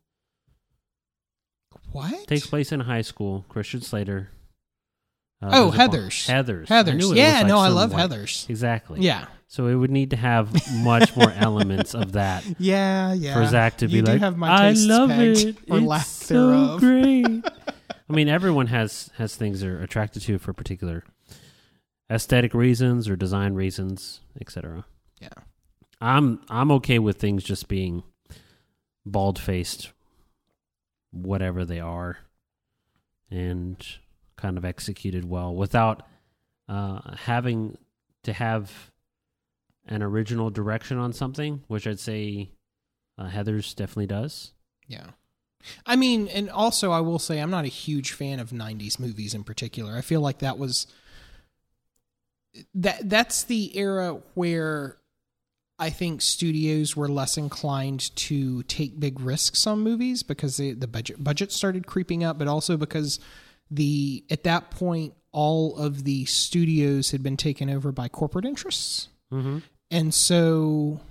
What? Takes place in high school. Christian Slater. Oh, there's a Heathers. Heathers. I knew it Yeah, looked like no, I some love white- Heathers. Exactly. Yeah. So it would need to have much more elements of that Yeah. for Zach to You be do like, have my I tastes love pegged, it. or It's lack so thereof." great. I mean, everyone has things they're attracted to for particular aesthetic reasons or design reasons, etc. Yeah. I'm okay with things just being bald-faced, whatever they are, and kind of executed well without having to have an original direction on something, which I'd say Heathers definitely does. Yeah. I mean, and also I will say I'm not a huge fan of 90s movies in particular. I feel like that's the era where I think studios were less inclined to take big risks on movies because the budget started creeping up, but also because at that point all of the studios had been taken over by corporate interests. Mm-hmm. And so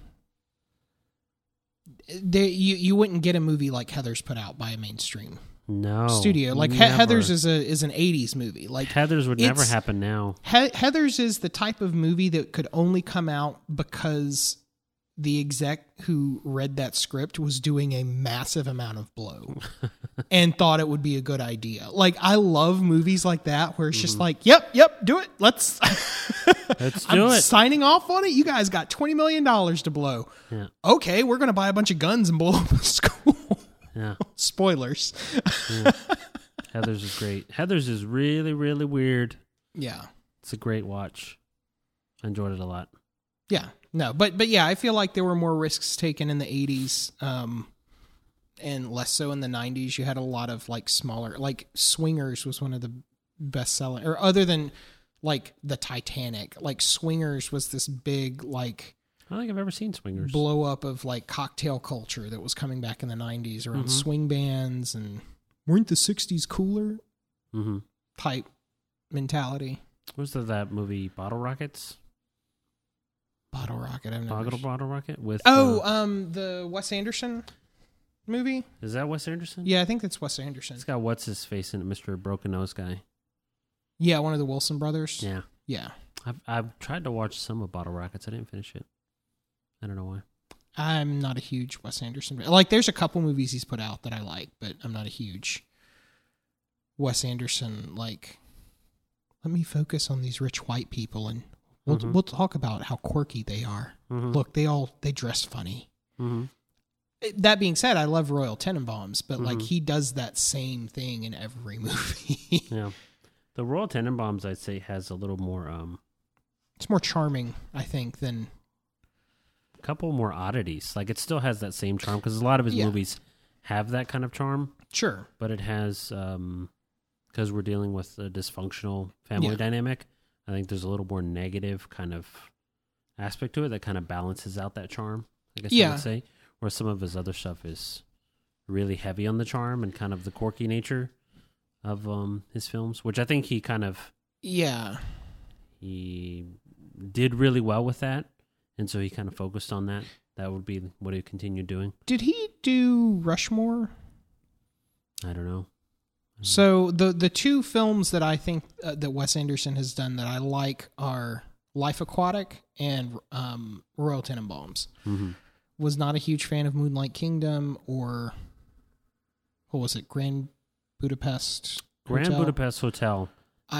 you wouldn't get a movie like Heathers put out by a mainstream No studio. Like never. Heathers is an 80s movie. Like Heathers would never it's- happen now. Heathers is the type of movie that could only come out because the exec who read that script was doing a massive amount of blow and thought it would be a good idea. Like, I love movies like that where it's just like, yep, do it. Let's do I'm it. signing off on it. You guys got $20 million to blow. Yeah. Okay, we're going to buy a bunch of guns and blow up a school. Yeah. Spoilers. Heathers is great. Heathers is really, really weird. Yeah. It's a great watch. I enjoyed it a lot. Yeah. No, but yeah, I feel like there were more risks taken in the 80s and less so in the 90s. You had a lot of like smaller, like Swingers was one of the best selling, or other than like the Titanic, like Swingers was this big like I don't think I've ever seen Swingers. blow up of like cocktail culture that was coming back in the 90s around swing bands and weren't the 60s cooler Mm-hmm. type mentality. Was there that movie Bottle Rockets? Bottle Rocket. I've never. Bottle Rocket with The Wes Anderson movie. is that Wes Anderson? Yeah, I think that's Wes Anderson. It's got what's his face in it, Mr. Broken Nose guy. Yeah, one of the Wilson brothers. Yeah, Yeah. I've tried to watch some of Bottle Rockets. I didn't finish it. I don't know why. I'm not a huge Wes Anderson. Like, there's a couple movies he's put out that I like, but I'm not a huge Wes Anderson. Like, let me focus on these rich white people, and we'll talk about how quirky they are. Mm-hmm. Look, they dress funny. Mm-hmm. That being said, I love Royal Tenenbaums, but like he does that same thing in every movie. Yeah, the Royal Tenenbaums I'd say has a little more It's more charming, I think, than couple more oddities. Like it still has that same charm because a lot of his Yeah. movies have that kind of charm, sure. but it has because we're dealing with a dysfunctional family Yeah. dynamic. I think there's a little more negative kind of aspect to it that kind of balances out that charm. I guess I Yeah. would say, where some of his other stuff is really heavy on the charm and kind of the quirky nature of his films, which I think he kind of Yeah. he did really well with that, and so he kind of focused on that. That would be what he continued doing. Did he do Rushmore? I don't know. So the two films that I think that Wes Anderson has done that I like are Life Aquatic and Royal Tenenbaums. Mm-hmm. Was not a huge fan of Moonlight Kingdom or what was it, Grand Budapest Grand Hotel? Budapest Hotel.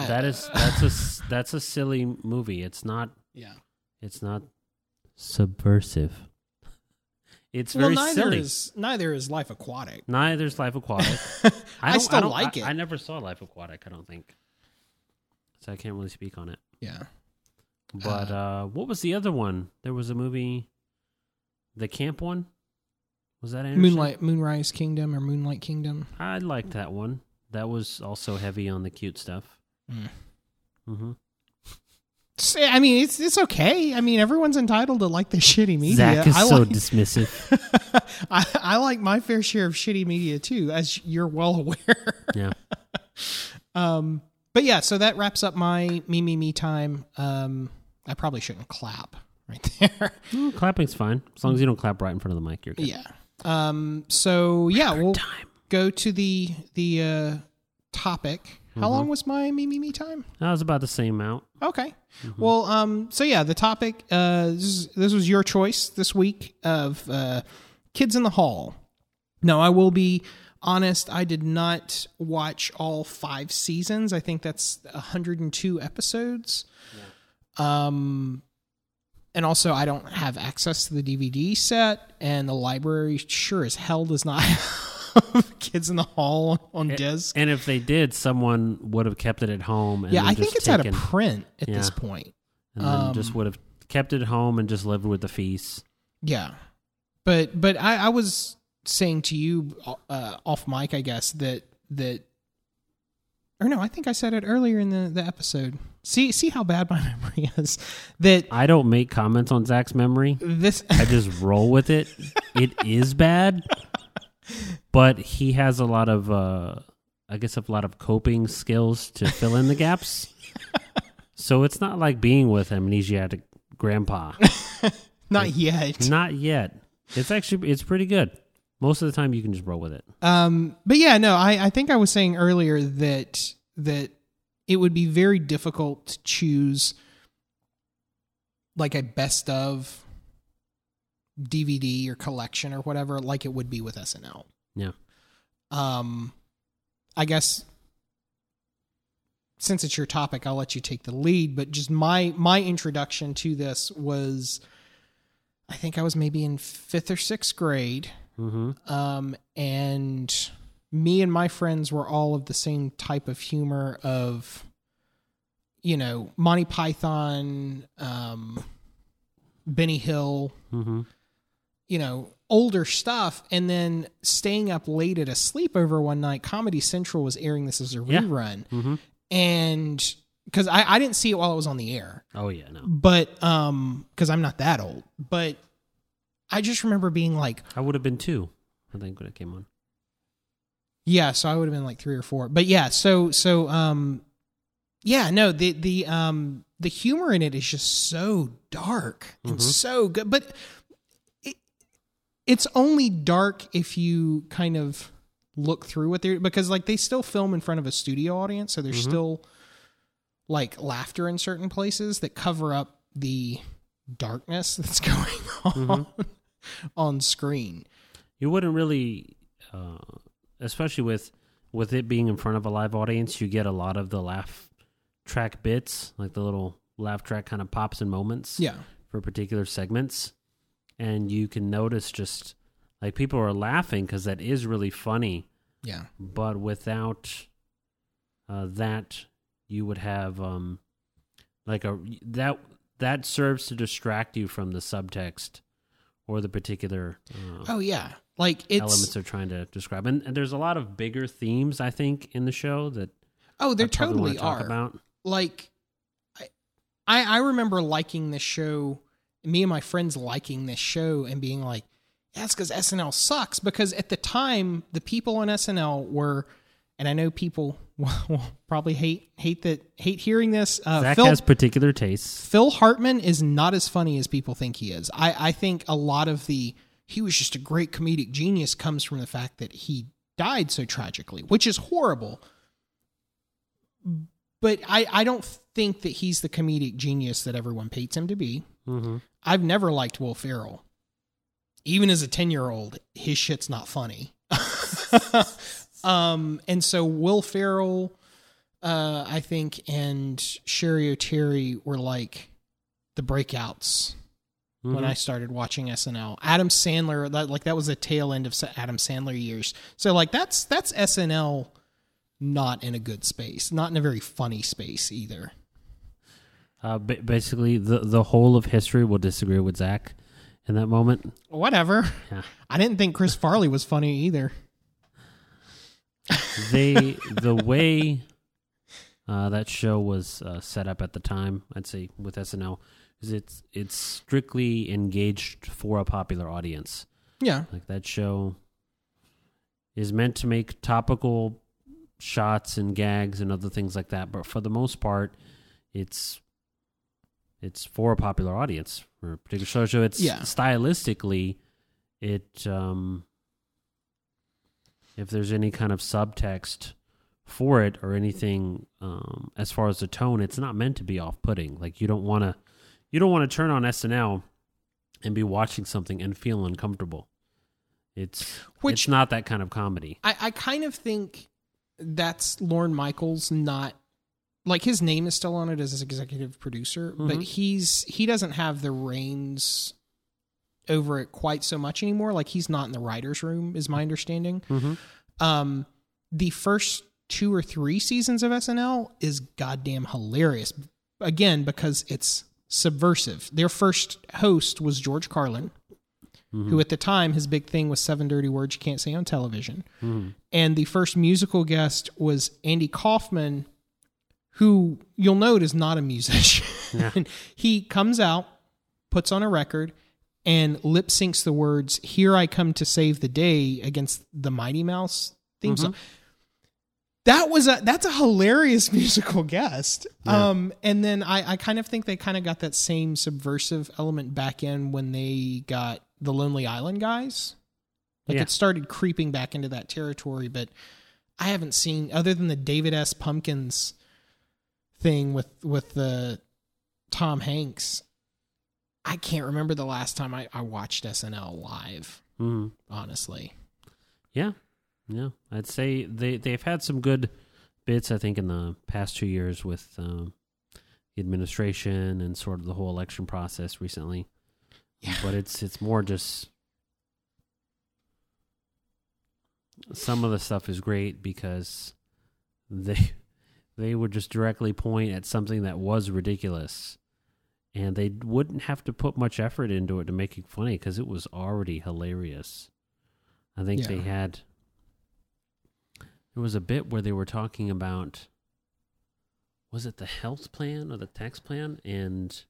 That's a silly movie. It's not Yeah. subversive. It's very silly. Neither is Life Aquatic. Neither's Life Aquatic. I still like it. I never saw Life Aquatic, I don't think. So I can't really speak on it. Yeah. But what was the other one? There was a movie, the camp one. Was that Anderson? Moonrise Kingdom or Moonlight Kingdom? I liked that one. That was also heavy on the cute stuff. I mean, it's okay. I mean, everyone's entitled to like the shitty media. Zach is so dismissive. I like my fair share of shitty media too, as you're well aware. Yeah. But yeah, so that wraps up my me time. I probably shouldn't clap right there. Clapping's fine. As long as you don't clap right in front of the mic, you're good. Yeah. So yeah, we'll go to the topic. How long was my me time? That was about the same amount. Okay. Well, so yeah, the topic, this was your choice this week of Kids in the Hall. Now, I will be honest, I did not watch all 5 seasons. I think that's 102 episodes. Yeah. And also, I don't have access to the DVD set, and the library sure as hell does not have Kids in the Hall on disc. And if they did, someone would have kept it at home. And I think it's out of print at this point. And then just would have kept it at home and just lived with the feast. Yeah. But I was saying to you off mic, I guess, that or no, I think I said it earlier in the episode. See how bad my memory is. That I don't make comments on Zach's memory. I just roll with it. It is bad, but he has a lot of, I guess, a lot of coping skills to fill in the gaps. So it's not like being with amnesiac grandpa. Not yet. Not yet. It's pretty good. Most of the time, you can just roll with it. But yeah, no, I think I was saying earlier that it would be very difficult to choose like a best of DVD or collection or whatever, like it would be with SNL. Yeah. I guess since it's your topic, I'll let you take the lead. But just my introduction to this was, I think I was maybe in 5th or 6th grade. Mm-hmm. And me and my friends were all of the same type of humor of, Monty Python, Benny Hill, older stuff. And then staying up late at a sleepover one night, Comedy Central was airing this as a rerun. Mm-hmm. And because I didn't see it while it was on the air. Oh, yeah, no. But, because I'm not that old. But I just remember being like... I would have been 2, I think, when it came on. Yeah, so I would have been like 3 or 4. But yeah, so yeah, no, the humor in it is just so dark and so good. But it's only dark if you kind of look through what they're... Because like they still film in front of a studio audience, so there's still like laughter in certain places that cover up the darkness that's going on screen. You wouldn't really, especially with it being in front of a live audience, you get a lot of the laugh track bits, like the little laugh track kind of pops and moments for particular segments. And you can notice just like people are laughing because that is really funny. Yeah. But without that, you would have like that serves to distract you from the subtext or the particular like it's, elements they're trying to describe. And there's a lot of bigger themes, I think, in the show that there totally are. About. Like I remember liking this show, me and my friends liking this show and being like, that's because SNL sucks. Because at the time, the people on SNL were, and I know people will probably hate hearing this. Zach has particular tastes. Phil Hartman is not as funny as people think he is. I think a lot of he was just a great comedic genius comes from the fact that he died so tragically, which is horrible. But I don't think that he's the comedic genius that everyone paints him to be. Mm-hmm. I've never liked Will Ferrell. Even as a 10-year-old, his shit's not funny. And so Will Ferrell, I think, and Sherry O'Terry were like the breakouts when I started watching SNL. Adam Sandler, that was the tail end of Adam Sandler years. So like that's SNL not in a good space, not in a very funny space either. Basically, the whole of history will disagree with Zach in that moment. Whatever. Yeah. I didn't think Chris Farley was funny either. The way that show was set up at the time, I'd say with SNL, is it's strictly engaged for a popular audience. Yeah. Like that show is meant to make topical shots and gags and other things like that, but for the most part, it's for a popular audience for a particular show. So it's stylistically, if there's any kind of subtext for it or anything, as far as the tone, it's not meant to be off-putting. Like you don't want to turn on SNL and be watching something and feel uncomfortable. It's not that kind of comedy. I kind of think that's Lorne Michaels not. Like his name is still on it as executive producer, but he doesn't have the reins over it quite so much anymore. Like he's not in the writer's room, is my understanding. The first 2 or 3 seasons of SNL is goddamn hilarious. Again, because it's subversive. Their first host was George Carlin, who at the time his big thing was 7 dirty words you can't say on television. And the first musical guest was Andy Kaufman, who you'll note is not a musician. Yeah. He comes out, puts on a record, and lip syncs the words, "Here I come to save the day" against the Mighty Mouse theme song. That's a hilarious musical guest. Yeah. And then I kind of think they kind of got that same subversive element back in when they got the Lonely Island guys. Like it started creeping back into that territory, but I haven't seen, other than the David S. Pumpkins thing with the Tom Hanks, I can't remember the last time I watched SNL live, honestly. Yeah. I'd say they've had some good bits, I think, in the past 2 years with the administration and sort of the whole election process recently. Yeah. But it's more just some of the stuff is great because they would just directly point at something that was ridiculous, and they wouldn't have to put much effort into it to make it funny because it was already hilarious. I think there was a bit where they were talking about, was it the health plan or the tax plan? And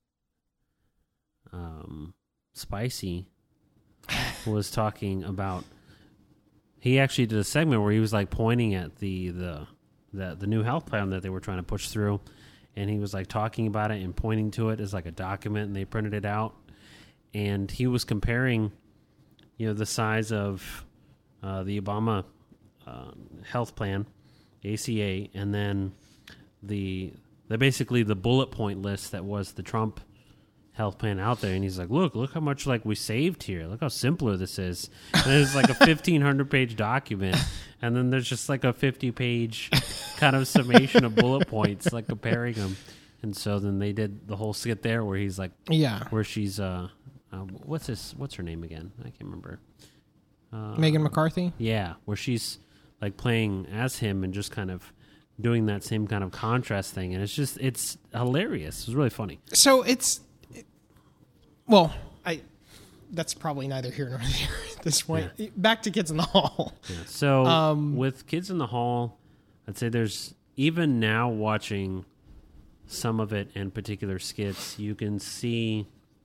Spicy was talking about, he actually did a segment where he was like pointing at the new health plan that they were trying to push through, and he was like talking about it and pointing to it as like a document, and they printed it out, and he was comparing, the size of the Obama health plan, ACA, and then basically the bullet point list that was the Trump health plan out there, and he's like, look how much like we saved here, look how simpler this is. And there's like a 1,500-page document, and then there's just like a 50-page kind of summation of bullet points, like comparing them. And so then they did the whole skit there where he's like, where she's what's her name again, I can't remember, Megan McCarthy. Where she's like playing as him and just kind of doing that same kind of contrast thing, and it's hilarious. It's really funny. So that's probably neither here nor there at this point. Yeah. Back to Kids in the Hall. Yeah. So with Kids in the Hall, I'd say there's, even now watching some of it in particular skits, you can see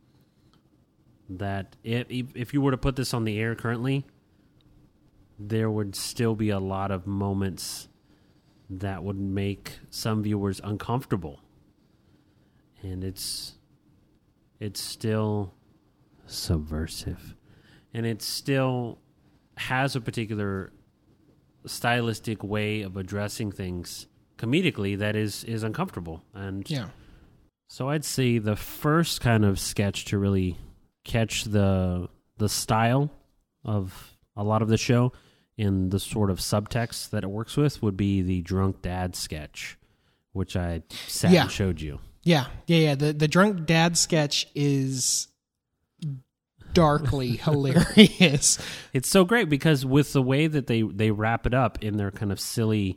that if you were to put this on the air currently, there would still be a lot of moments that would make some viewers uncomfortable. And it's still subversive, and it still has a particular stylistic way of addressing things comedically that is uncomfortable. And so I'd say the first kind of sketch to really catch the style of a lot of the show in the sort of subtext that it works with would be the drunk dad sketch, which I sat and showed you. Yeah. The drunk dad sketch is darkly hilarious. It's so great because with the way that they wrap it up in their kind of silly,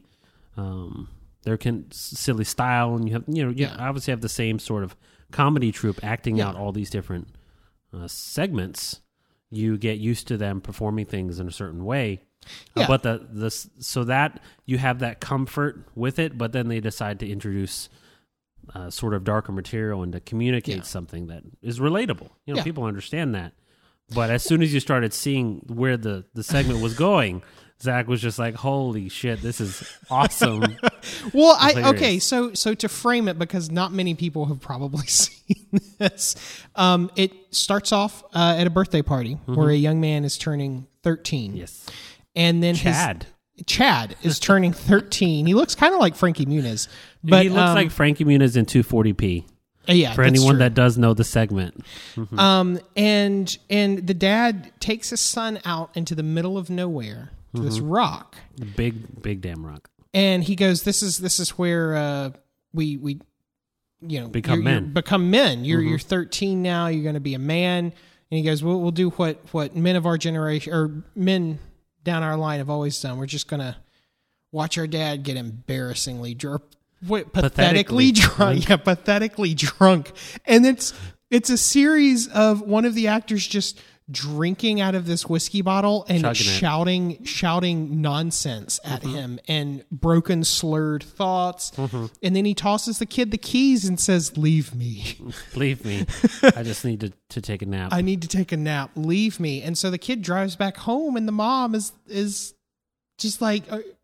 silly style, and you obviously have the same sort of comedy troupe acting out all these different segments. You get used to them performing things in a certain way. But so that you have that comfort with it, but then they decide to introduce sort of darker material and to communicate something that is relatable. People understand that. But as soon as you started seeing where the segment was going, Zach was just like, "Holy shit, this is awesome!" Well, so to frame it, because not many people have probably seen this, it starts off at a birthday party where a young man is turning 13. Yes. And then Chad is turning 13. He looks kind of like Frankie Muniz. But he looks like Frankie Muniz in 240p. Yeah, for anyone that does know the segment. And the dad takes his son out into the middle of nowhere to this rock. Big damn rock. And he goes, "This is where we become men. Become men. You're 13 now. You're going to be a man." And he goes, "We'll do what men of our generation or men down our line have always done. We're just going to watch our dad get embarrassingly drunk." Pathetically drunk. Yeah, pathetically drunk. And it's a series of one of the actors just drinking out of this whiskey bottle and shouting nonsense at him and broken, slurred thoughts. And then he tosses the kid the keys and says, "Leave me. Leave me. I just need to take a nap. I need to take a nap. Leave me." And so the kid drives back home, and the mom is just like,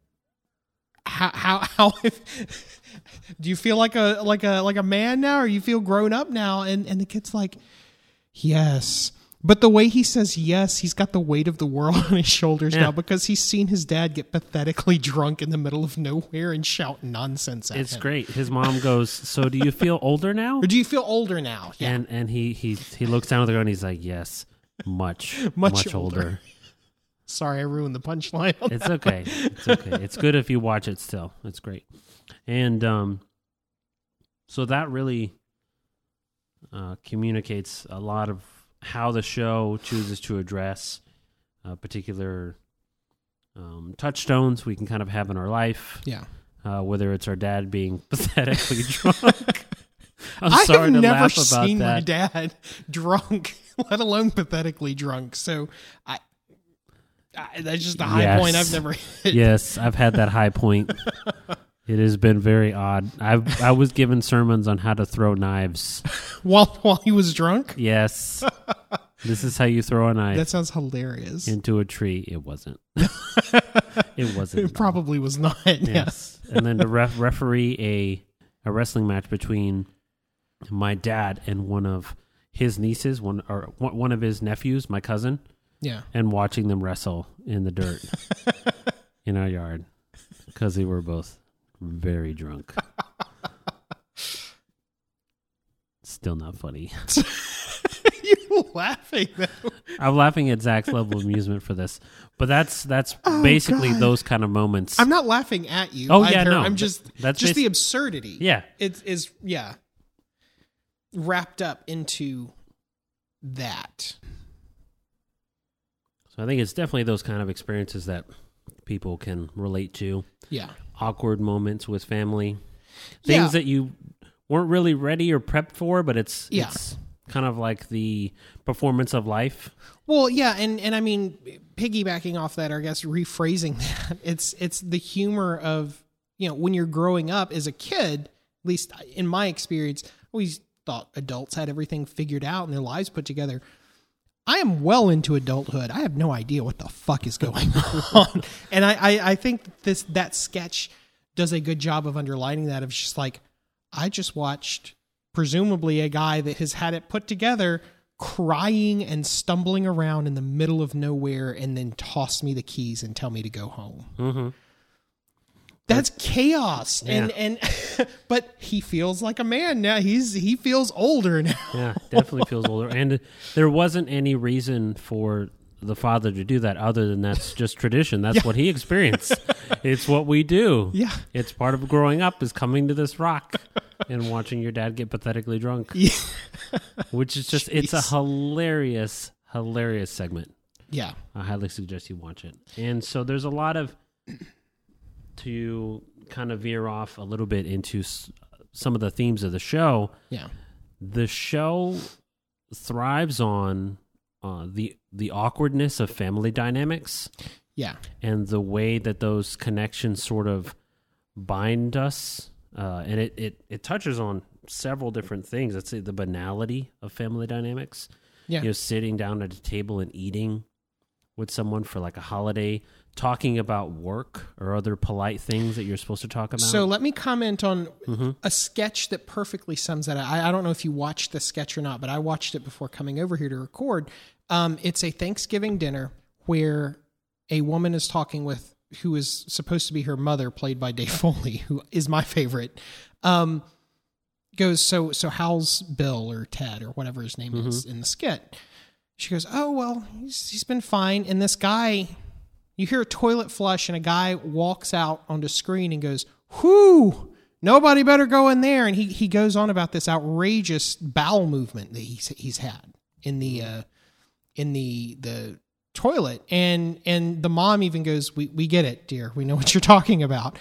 how do you feel like a man now, or you feel grown up now? And the kid's like, "Yes." But the way he says yes, he's got the weight of the world on his shoulders now, because he's seen his dad get pathetically drunk in the middle of nowhere and shout nonsense at him. It's great. His mom goes, "So do you feel older now?" Or do you feel older now? Yeah. And he looks down at the ground and he's like, "Yes, much older." Sorry, I ruined the punchline. It's okay. It's okay. It's good if you watch it still. It's great. And so that really communicates a lot of how the show chooses to address particular touchstones we can kind of have in our life. Yeah. Whether it's our dad being pathetically drunk. I have never seen my dad drunk, let alone pathetically drunk. So that's just a high point I've never hit. Yes, I've had that high point. It has been very odd. I was given sermons on how to throw knives while he was drunk. Yes, this is how you throw a knife. That sounds hilarious. Into a tree. It wasn't. It wasn't. It probably was not. Yes, and then to referee a wrestling match between my dad and one of his nieces, one of his nephews, my cousin. Yeah, and watching them wrestle in the dirt in our yard because they were both very drunk. Still not funny. You're laughing though. I'm laughing at Zach's level of amusement for this, but that's basically those kind of moments. I'm not laughing at you. Oh yeah, no. I'm just the absurdity. Yeah, it is wrapped up into that. So I think it's definitely those kind of experiences that people can relate to. Yeah. Awkward moments with family. Things that you weren't really ready or prepped for, but it's kind of like the performance of life. Well, yeah, and I mean, piggybacking off that, or I guess rephrasing that, it's the humor of, when you're growing up as a kid, at least in my experience, I always thought adults had everything figured out and their lives put together. I am well into adulthood. I have no idea what the fuck is going on. And I think that sketch does a good job of underlining that. Of just like, I just watched presumably a guy that has had it put together crying and stumbling around in the middle of nowhere and then toss me the keys and tell me to go home. Mm-hmm. That's chaos. Yeah. And but he feels like a man now. He feels older now. Yeah, definitely feels older. And there wasn't any reason for the father to do that other than that's just tradition. That's what he experienced. It's what we do. Yeah. It's part of growing up is coming to this rock and watching your dad get pathetically drunk. Yeah. Which is just, it's a hilarious hilarious segment. Yeah. I highly suggest you watch it. And so there's a lot of, to kind of veer off a little bit into some of the themes of the show. Yeah. The show thrives on the awkwardness of family dynamics. Yeah. And the way that those connections sort of bind us. And it touches on several different things. Let's say the banality of family dynamics. Yeah. You know, sitting down at a table and eating with someone for like a holiday, talking about work or other polite things that you're supposed to talk about. So let me comment on a sketch that perfectly sums that up. I don't know if you watched the sketch or not, but I watched it before coming over here to record. It's a Thanksgiving dinner where a woman is talking with who is supposed to be her mother, played by Dave Foley, who is my favorite. Goes, so how's Bill or Ted or whatever his name is in the skit? She goes, oh, well, he's been fine. And this guy, you hear a toilet flush and a guy walks out onto screen and goes, whoo, nobody better go in there. And he goes on about this outrageous bowel movement that he's had in the toilet. And the mom even goes, we get it, dear. We know what you're talking about.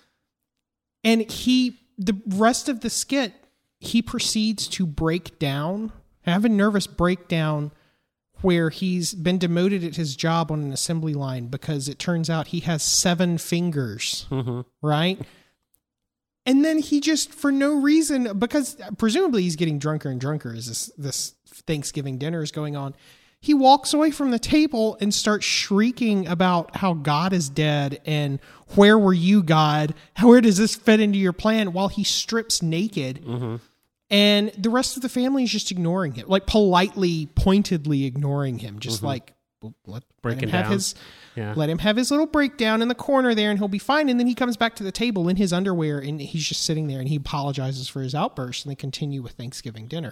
And the rest of the skit, he proceeds to break down, have a nervous breakdown where he's been demoted at his job on an assembly line because it turns out he has 7 fingers, right? And then he just, for no reason, because presumably he's getting drunker and drunker as this Thanksgiving dinner is going on, he walks away from the table and starts shrieking about how God is dead and where were you, God? Where does this fit into your plan? While he strips naked. And the rest of the family is just ignoring him, like politely, pointedly ignoring him, just like let him have his little breakdown in the corner there and he'll be fine. And then he comes back to the table in his underwear and he's just sitting there and he apologizes for his outburst and they continue with Thanksgiving dinner.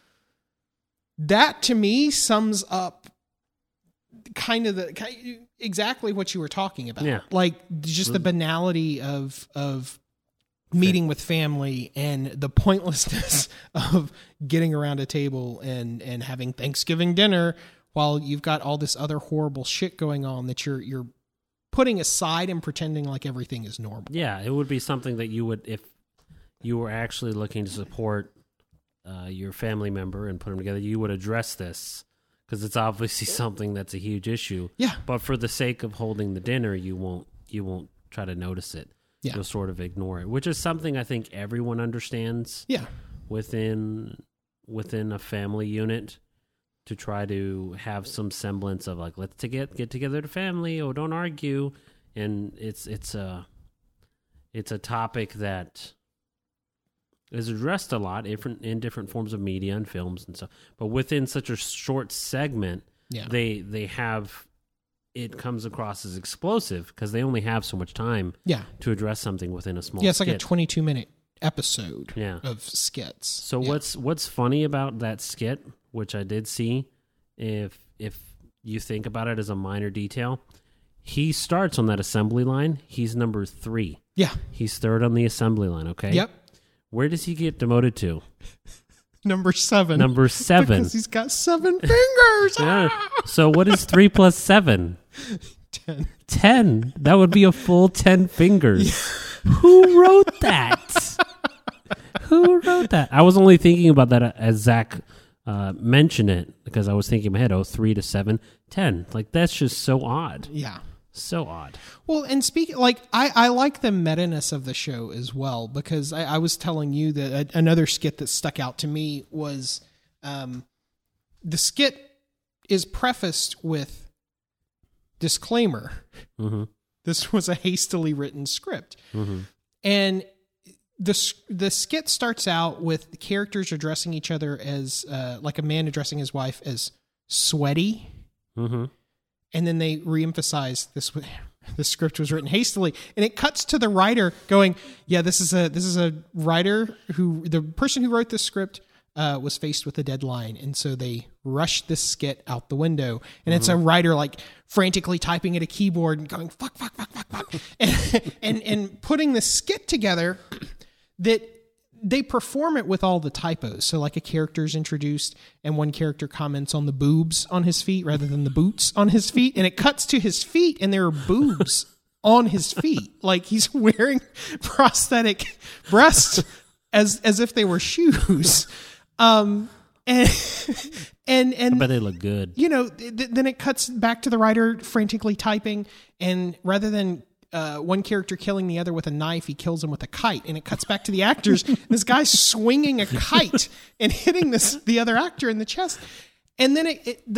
That to me sums up kind of exactly what you were talking about. Yeah. Like just the banality of meeting with family and the pointlessness of getting around a table and having Thanksgiving dinner while you've got all this other horrible shit going on that you're putting aside and pretending like everything is normal. Yeah, it would be something that you would, if you were actually looking to support your family member and put them together, you would address this because it's obviously something that's a huge issue. Yeah. But for the sake of holding the dinner, you won't try to notice it. Yeah. You'll sort of ignore it, which is something I think everyone understands. Yeah. Within a family unit, to try to have some semblance of like, let's get together to family. Oh, don't argue. And it's a topic that is addressed a lot in different forms of media and films and stuff. But within such a short segment, they have. It comes across as explosive because they only have so much time to address something within a small it's skit. like a 22-minute episode of skits. So what's funny about that skit, which I did see, if you think about it as a minor detail, he starts on that assembly line. He's number 3. Yeah. He's third on the assembly line, okay? Yep. Where does he get demoted to? Number 7. Number 7. Because he's got 7 fingers. Yeah. So what is 3 plus 7? 10. 10. That would be a full 10 fingers. Yeah. Who wrote that? Who wrote that? I was only thinking about that as Zach mentioned it because I was thinking in my head, 3 to 7, 10. Like, that's just so odd. Yeah. So odd. Well, and speaking, like, I like the meta-ness of the show as well, because I was telling you that another skit that stuck out to me was the skit is prefaced with disclaimer. This was a hastily written script. And the skit starts out with the characters addressing each other as, like a man addressing his wife as sweaty. And then they reemphasize the script was written hastily, and it cuts to the writer going, "Yeah, this is a writer who the person who wrote this script was faced with a deadline, and so they rushed this skit out the window." And it's a writer like frantically typing at a keyboard and going fuck, and putting this skit together that they perform it with all the typos. So like a character's introduced and one character comments on the boobs on his feet rather than the boots on his feet. And it cuts to his feet and there are boobs on his feet. Like he's wearing prosthetic breasts as if they were shoes. And I bet they look good. You know, then it cuts back to the writer frantically typing, and rather than one character killing the other with a knife, he kills him with a kite, and it cuts back to the actors. And this guy's swinging a kite and hitting the other actor in the chest, and then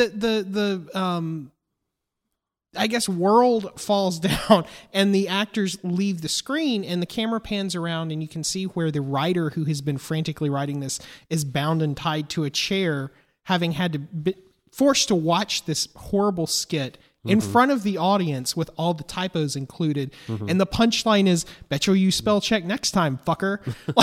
I guess world falls down and the actors leave the screen and the camera pans around and you can see where the writer who has been frantically writing this is bound and tied to a chair, having had to be forced to watch this horrible skit in front of the audience with all the typos included. And the punchline is, bet you spell check next time, fucker.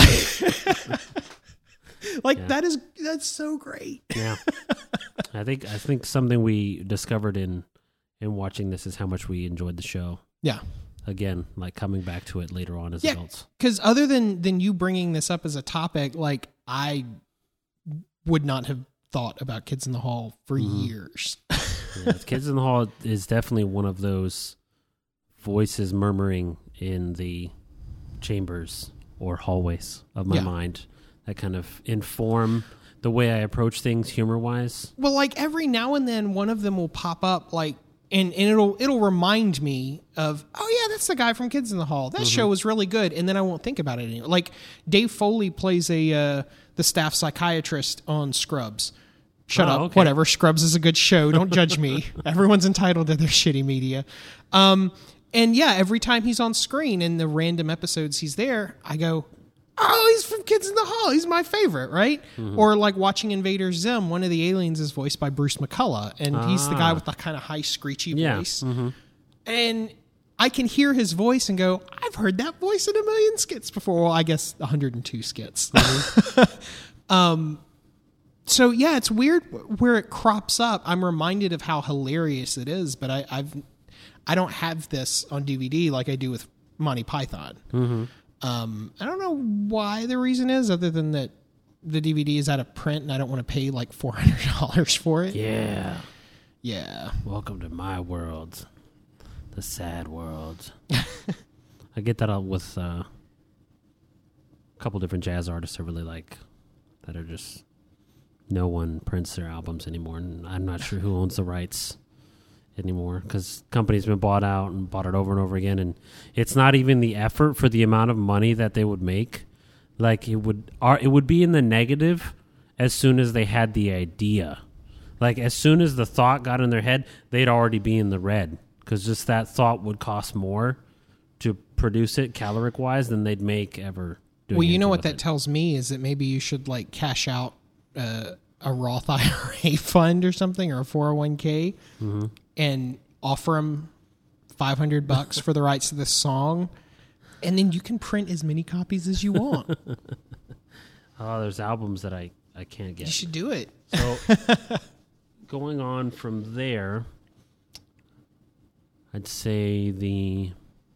That's so great. Yeah. I think something we discovered in watching this is how much we enjoyed the show. Yeah. Again, like coming back to it later on as adults. Because other than you bringing this up as a topic, like I would not have thought about Kids in the Hall for years. Yeah, Kids in the Hall is definitely one of those voices murmuring in the chambers or hallways of my mind that kind of inform the way I approach things humor-wise. Well, like every now and then one of them will pop up, like, and it'll remind me of, oh yeah, that's the guy from Kids in the Hall. That show was really good, and then I won't think about it anymore. Like Dave Foley plays the staff psychiatrist on Scrubs. Shut up, okay. Whatever. Scrubs is a good show. Don't judge me. Everyone's entitled to their shitty media. And yeah, every time he's on screen in the random episodes he's there, I go, oh, he's from Kids in the Hall. He's my favorite, right? Or like watching Invader Zim, one of the aliens is voiced by Bruce McCullough, and he's the guy with the kind of high, screechy voice. And I can hear his voice and go, I've heard that voice in a million skits before. Well, I guess 102 skits. So yeah, it's weird where it crops up. I'm reminded of how hilarious it is, but I don't have this on DVD like I do with Monty Python. I don't know why the reason is, other than that the DVD is out of print and I don't want to pay like $400 for it. Yeah. Yeah. Welcome to my world. The sad world. I get that with a couple different jazz artists I really like that are just, no one prints their albums anymore. And I'm not sure who owns the rights anymore because companies been bought out and bought it over and over again, and it's not even the effort for the amount of money that they would make. Like it would be in the negative as soon as they had the idea. Like as soon as the thought got in their head, they'd already be in the red because just that thought would cost more to produce it caloric wise than they'd make ever doing. Well, you know what that tells me is that maybe you should like cash out a Roth IRA fund or something, or a 401k, and offer them $500 for the rights to this song, and then you can print as many copies as you want. Oh, there's albums that I can't get. You should do it. So going on from there, I'd say the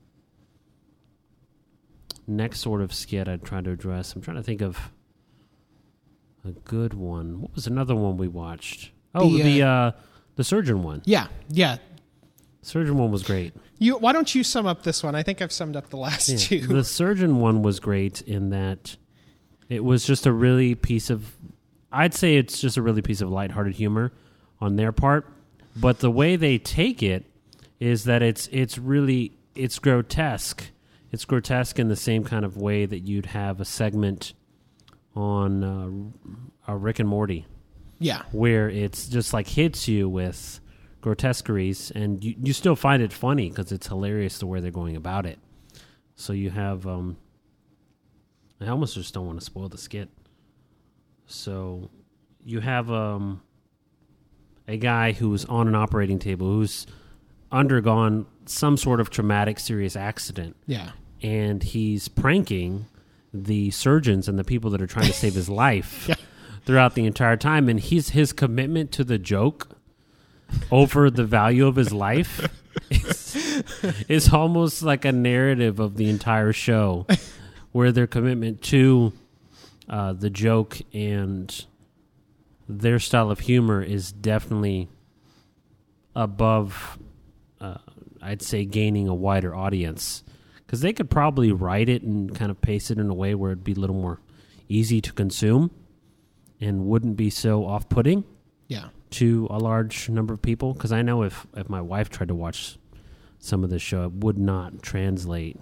next sort of skit I'd try to address, I'm trying to think of a good one. What was another one we watched? Oh, the Surgeon one. Yeah. Surgeon one was great. Why don't you sum up this one? I think I've summed up the last two. The Surgeon one was great in that it was just a really piece of, I'd say it's just a really piece of lighthearted humor on their part. But the way they take it is that it's grotesque. It's grotesque in the same kind of way that you'd have a segment on Rick and Morty. Yeah. Where it's just like hits you with grotesqueries, and you still find it funny because it's hilarious the way they're going about it. So you have, I almost just don't want to spoil the skit. So you have a guy who's on an operating table who's undergone some sort of traumatic, serious accident. Yeah. And he's pranking the surgeons and the people that are trying to save his life throughout the entire time. And his commitment to the joke over the value of his life is almost like a narrative of the entire show, where their commitment to the joke and their style of humor is definitely above, I'd say, gaining a wider audience. Because they could probably write it and kind of paste it in a way where it'd be a little more easy to consume and wouldn't be so off-putting Yeah. to a large number of people. Because I know if my wife tried to watch some of this show, it would not translate.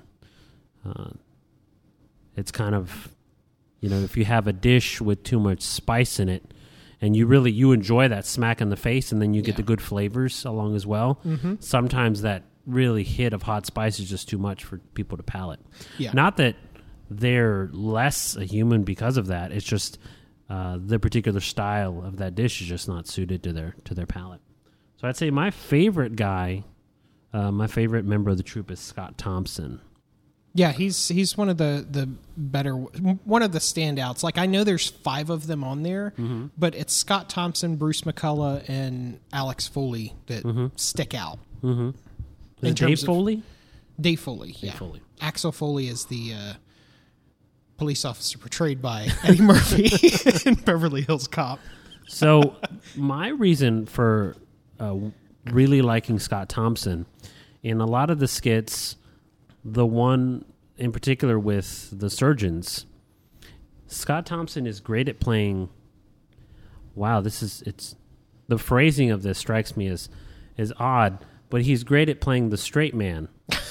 It's kind of, if you have a dish with too much spice in it, and you enjoy that smack in the face, and then you get the good flavors along as well. Mm-hmm. Sometimes that really hit of hot spice is just too much for people to palate. Yeah. Not that they're less a human because of that. It's just the particular style of that dish is just not suited to their palate. So I'd say my favorite guy, my favorite member of the troupe is Scott Thompson. Yeah, he's one of the better, one of the standouts. Like, I know there's 5 of them on there, but it's Scott Thompson, Bruce McCullough, and Alex Foley that stick out. Mm-hmm. Is it Dave Foley? Dave Foley, yeah. Dave Foley. Axel Foley is the police officer portrayed by Eddie Murphy in Beverly Hills Cop. So my reason for really liking Scott Thompson, in a lot of the skits, the one in particular with the surgeons, Scott Thompson is great at playing. Wow, the phrasing of this strikes me as odd, but he's great at playing the straight man.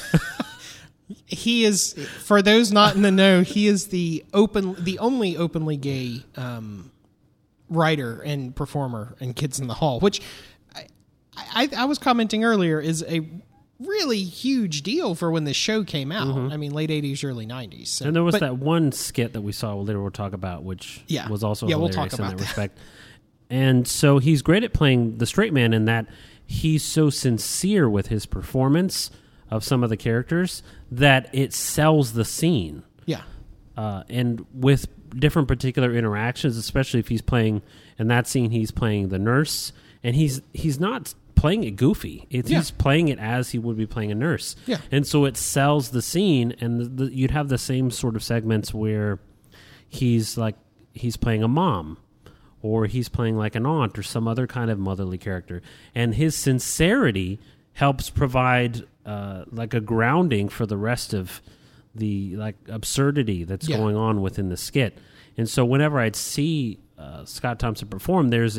He is, for those not in the know, he is the only openly gay writer and performer in Kids in the Hall, which I was commenting earlier is a really huge deal for when the show came out. I mean, late 80s, early 90s. So. And there was that one skit that we saw later we'll talk about, which was also hilarious we'll talk about in that respect. And so he's great at playing the straight man in that he's so sincere with his performance of some of the characters that it sells the scene. Yeah. And with different particular interactions, especially if he's playing, in that scene, he's playing the nurse, and he's not playing it goofy. He's playing it as he would be playing a nurse. Yeah. And so it sells the scene, and you'd have the same sort of segments where he's playing a mom, or he's playing like an aunt or some other kind of motherly character. And his sincerity helps provide like a grounding for the rest of the absurdity that's going on within the skit. And so whenever I'd see Scott Thompson perform, there's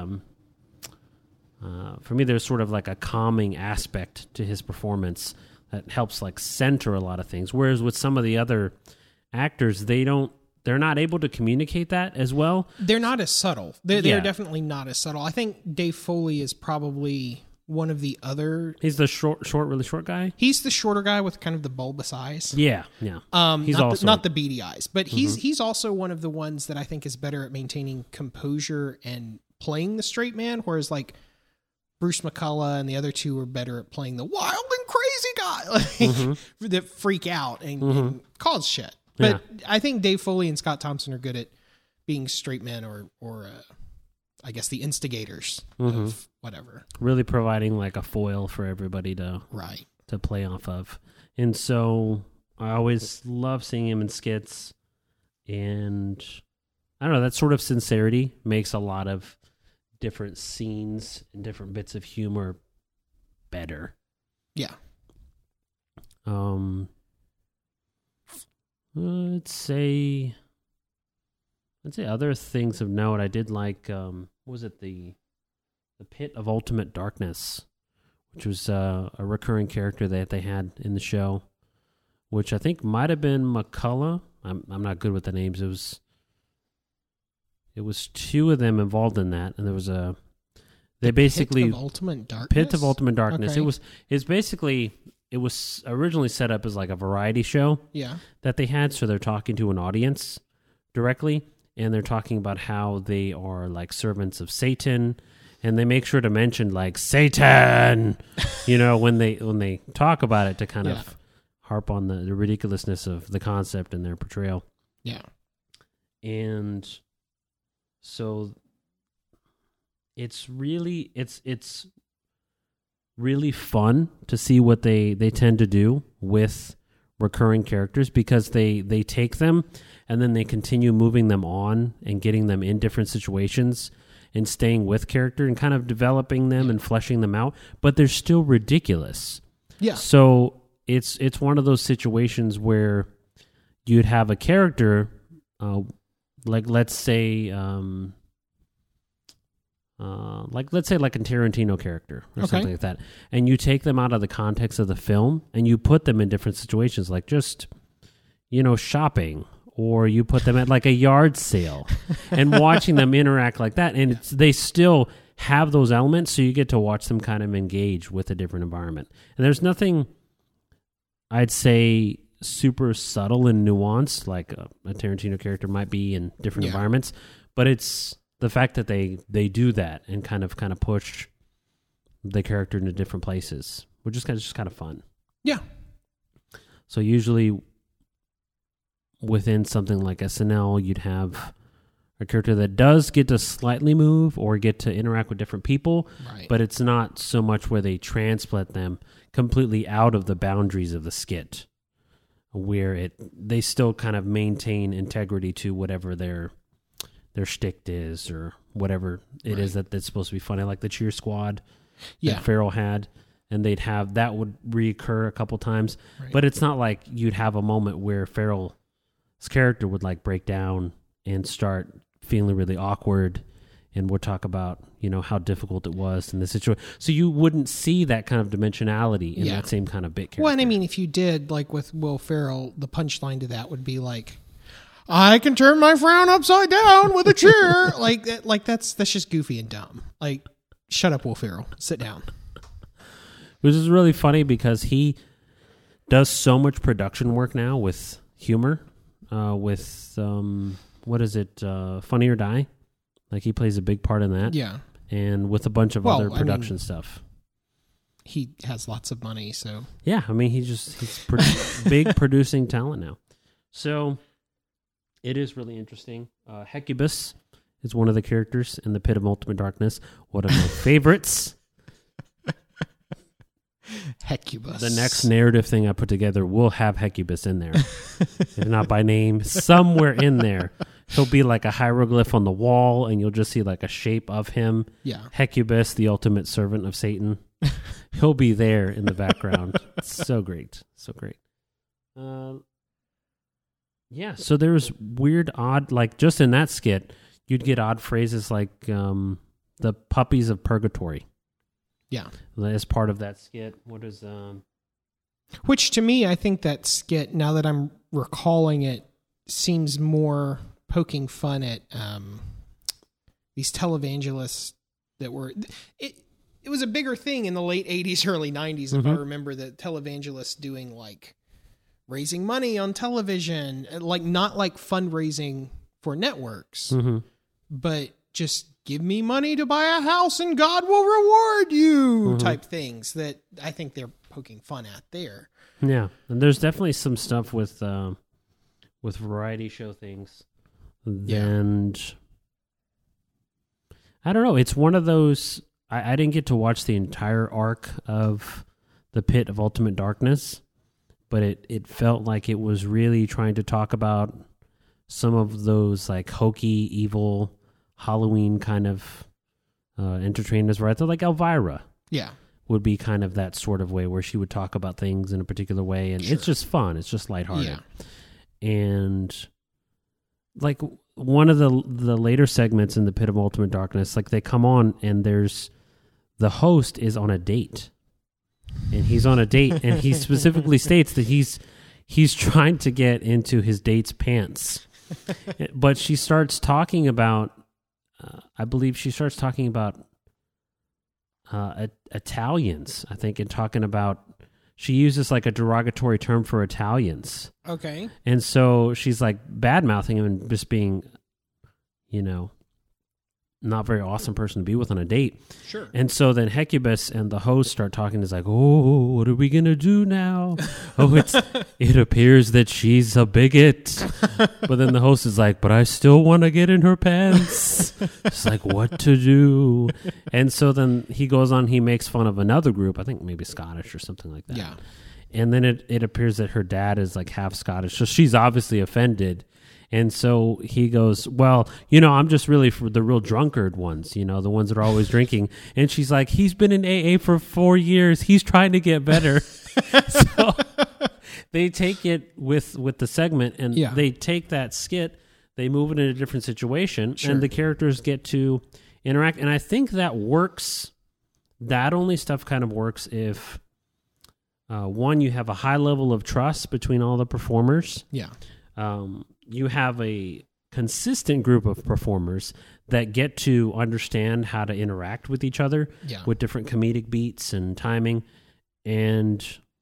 for me, there's sort of like a calming aspect to his performance that helps center a lot of things. Whereas with some of the other actors, they're not able to communicate that as well. They're not as subtle. They're definitely not as subtle. I think Dave Foley is probably one of the other. He's the really short guy. He's the shorter guy with kind of the bulbous eyes. Yeah. He's not the beady eyes, but he's also one of the ones that I think is better at maintaining composure and playing the straight man, whereas Bruce McCullough and the other two are better at playing the wild and crazy guy that freak out and cause shit. But I think Dave Foley and Scott Thompson are good at being straight men or I guess the instigators of whatever. Really providing a foil for everybody to play off of. And so I always love seeing him in skits. And I don't know, that sort of sincerity makes a lot of different scenes and different bits of humor better. Yeah. Let's say other things of note. I did like was it the Pit of Ultimate Darkness, which was a recurring character that they had in the show, which I think might have been McCullough. I'm not good with the names. It was 2 of them involved in that, and there was Pit of Ultimate Darkness. Pit of Ultimate Darkness. Okay. It was originally set up as a variety show. Yeah. That they had, so they're talking to an audience directly, and they're talking about how they are servants of Satan, and they make sure to mention Satan, when they talk about it to kind of harp on the ridiculousness of the concept and their portrayal. Yeah. And so it's really fun to see what they tend to do with recurring characters because they take them and then they continue moving them on and getting them in different situations and staying with character and kind of developing them and fleshing them out, but they're still ridiculous. Yeah. So it's one of those situations where you'd have a character, like let's say like a Tarantino character or something like that, and you take them out of the context of the film and you put them in different situations, like just shopping, or you put them at like a yard sale and watching them interact like that, and they still have those elements, so you get to watch them kind of engage with a different environment. And there's nothing, I'd say, super subtle and nuanced like a Tarantino character might be in different environments, but it's the fact that they do that and kind of push the character into different places, which is just kind of fun. Yeah. So usually within something like SNL, you'd have a character that does get to slightly move or get to interact with different people, Right. but it's not so much where they transplant them completely out of the boundaries of the skit, where they still kind of maintain integrity to whatever their shtick is or whatever it is that's supposed to be funny, like the Cheer Squad that Ferrell had, and they'd have that would reoccur a couple times, but it's not like you'd have a moment where Ferrell's character would like break down and start feeling really awkward, and we'll talk about how difficult it was in the situation. So you wouldn't see that kind of dimensionality in that same kind of bit character. Well, and I mean, if you did, like with Will Ferrell, the punchline to that would be like, I can turn my frown upside down with a chair. like that's just goofy and dumb. Like, shut up, Will Ferrell. Sit down. Which is really funny because he does so much production work now with humor, with what is it, Funny or Die? Like he plays a big part in that. Yeah. And with a bunch of other production stuff. He has lots of money, so. Yeah, I mean, he's big producing talent now. So it is really interesting. Hecubus is one of the characters in the Pit of Ultimate Darkness. One of my favorites. Hecubus. The next narrative thing I put together will have Hecubus in there. If not by name, somewhere in there. He'll be like a hieroglyph on the wall, and you'll just see like a shape of him. Yeah. Hecubus, the ultimate servant of Satan. He'll be there in the background. It's so great. So great. Yeah, so there's weird, odd, like just in that skit, you'd get odd phrases like the puppies of purgatory. Yeah. As part of that skit. What is... Which to me, I think that skit, now that I'm recalling it, seems more poking fun at these televangelists that were... It was a bigger thing in the late 80s, early 90s, if I remember, the televangelists doing like raising money on television, like not like fundraising for networks, but just give me money to buy a house and God will reward you type things that I think they're poking fun at there. Yeah, and there's definitely some stuff with variety show things. And I don't know, it's one of those... I didn't get to watch the entire arc of the Pit of Ultimate Darkness, but it felt like it was really trying to talk about some of those like hokey, evil Halloween kind of entertainers, right? They're like Elvira. Yeah. Would be kind of that sort of way where she would talk about things in a particular way, and it's just fun. It's just lighthearted. Yeah. And like one of the later segments in the Pit of Ultimate Darkness, like they come on and the host is on a date, and he's on a date, and he specifically states that he's trying to get into his date's pants, but she starts talking about, I believe she starts talking about Italians, I think, and talking about, she uses like a derogatory term for Italians. Okay. And so she's like bad mouthing him and just being, not very awesome person to be with on a date. Sure. And so then Hecubus and the host start talking. It's like, oh, what are we going to do now? It appears that she's a bigot. But then the host is like, but I still want to get in her pants. It's like, what to do? And so then he goes on, he makes fun of another group, I think maybe Scottish or something like that. Yeah. and then it appears that her dad is like half Scottish, so she's obviously offended. And so he goes, well, I'm just really for the real drunkard ones, the ones that are always drinking. And she's like, he's been in AA for 4 years. He's trying to get better. So they take it with the segment, and they take that skit, they move it in a different situation, and the characters get to interact. And I think that works. That only stuff kind of works if, one, you have a high level of trust between all the performers. Yeah. You have a consistent group of performers that get to understand how to interact with each other with different comedic beats and timing. And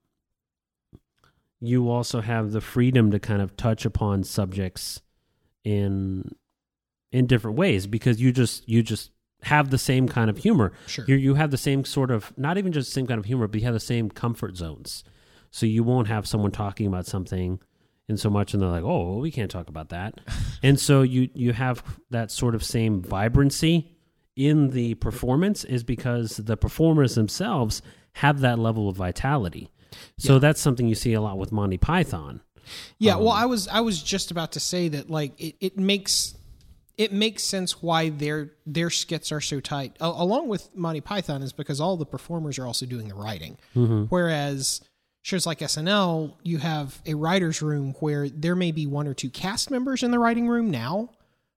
you also have the freedom to kind of touch upon subjects in different ways, because you just have the same kind of humor. Sure. You have the same sort of, not even just the same kind of humor, but you have the same comfort zones. So you won't have someone talking about something in so much, and they're like, oh, well, we can't talk about that. And so you have that sort of same vibrancy in the performance, is because the performers themselves have that level of vitality. So that's something you see a lot with Monty Python. Yeah, well, I was just about to say that, like, it makes sense why their skits are so tight, along with Monty Python, is because all the performers are also doing the writing. Mm-hmm. Whereas shows like SNL, you have a writer's room where there may be 1 or 2 cast members in the writing room now.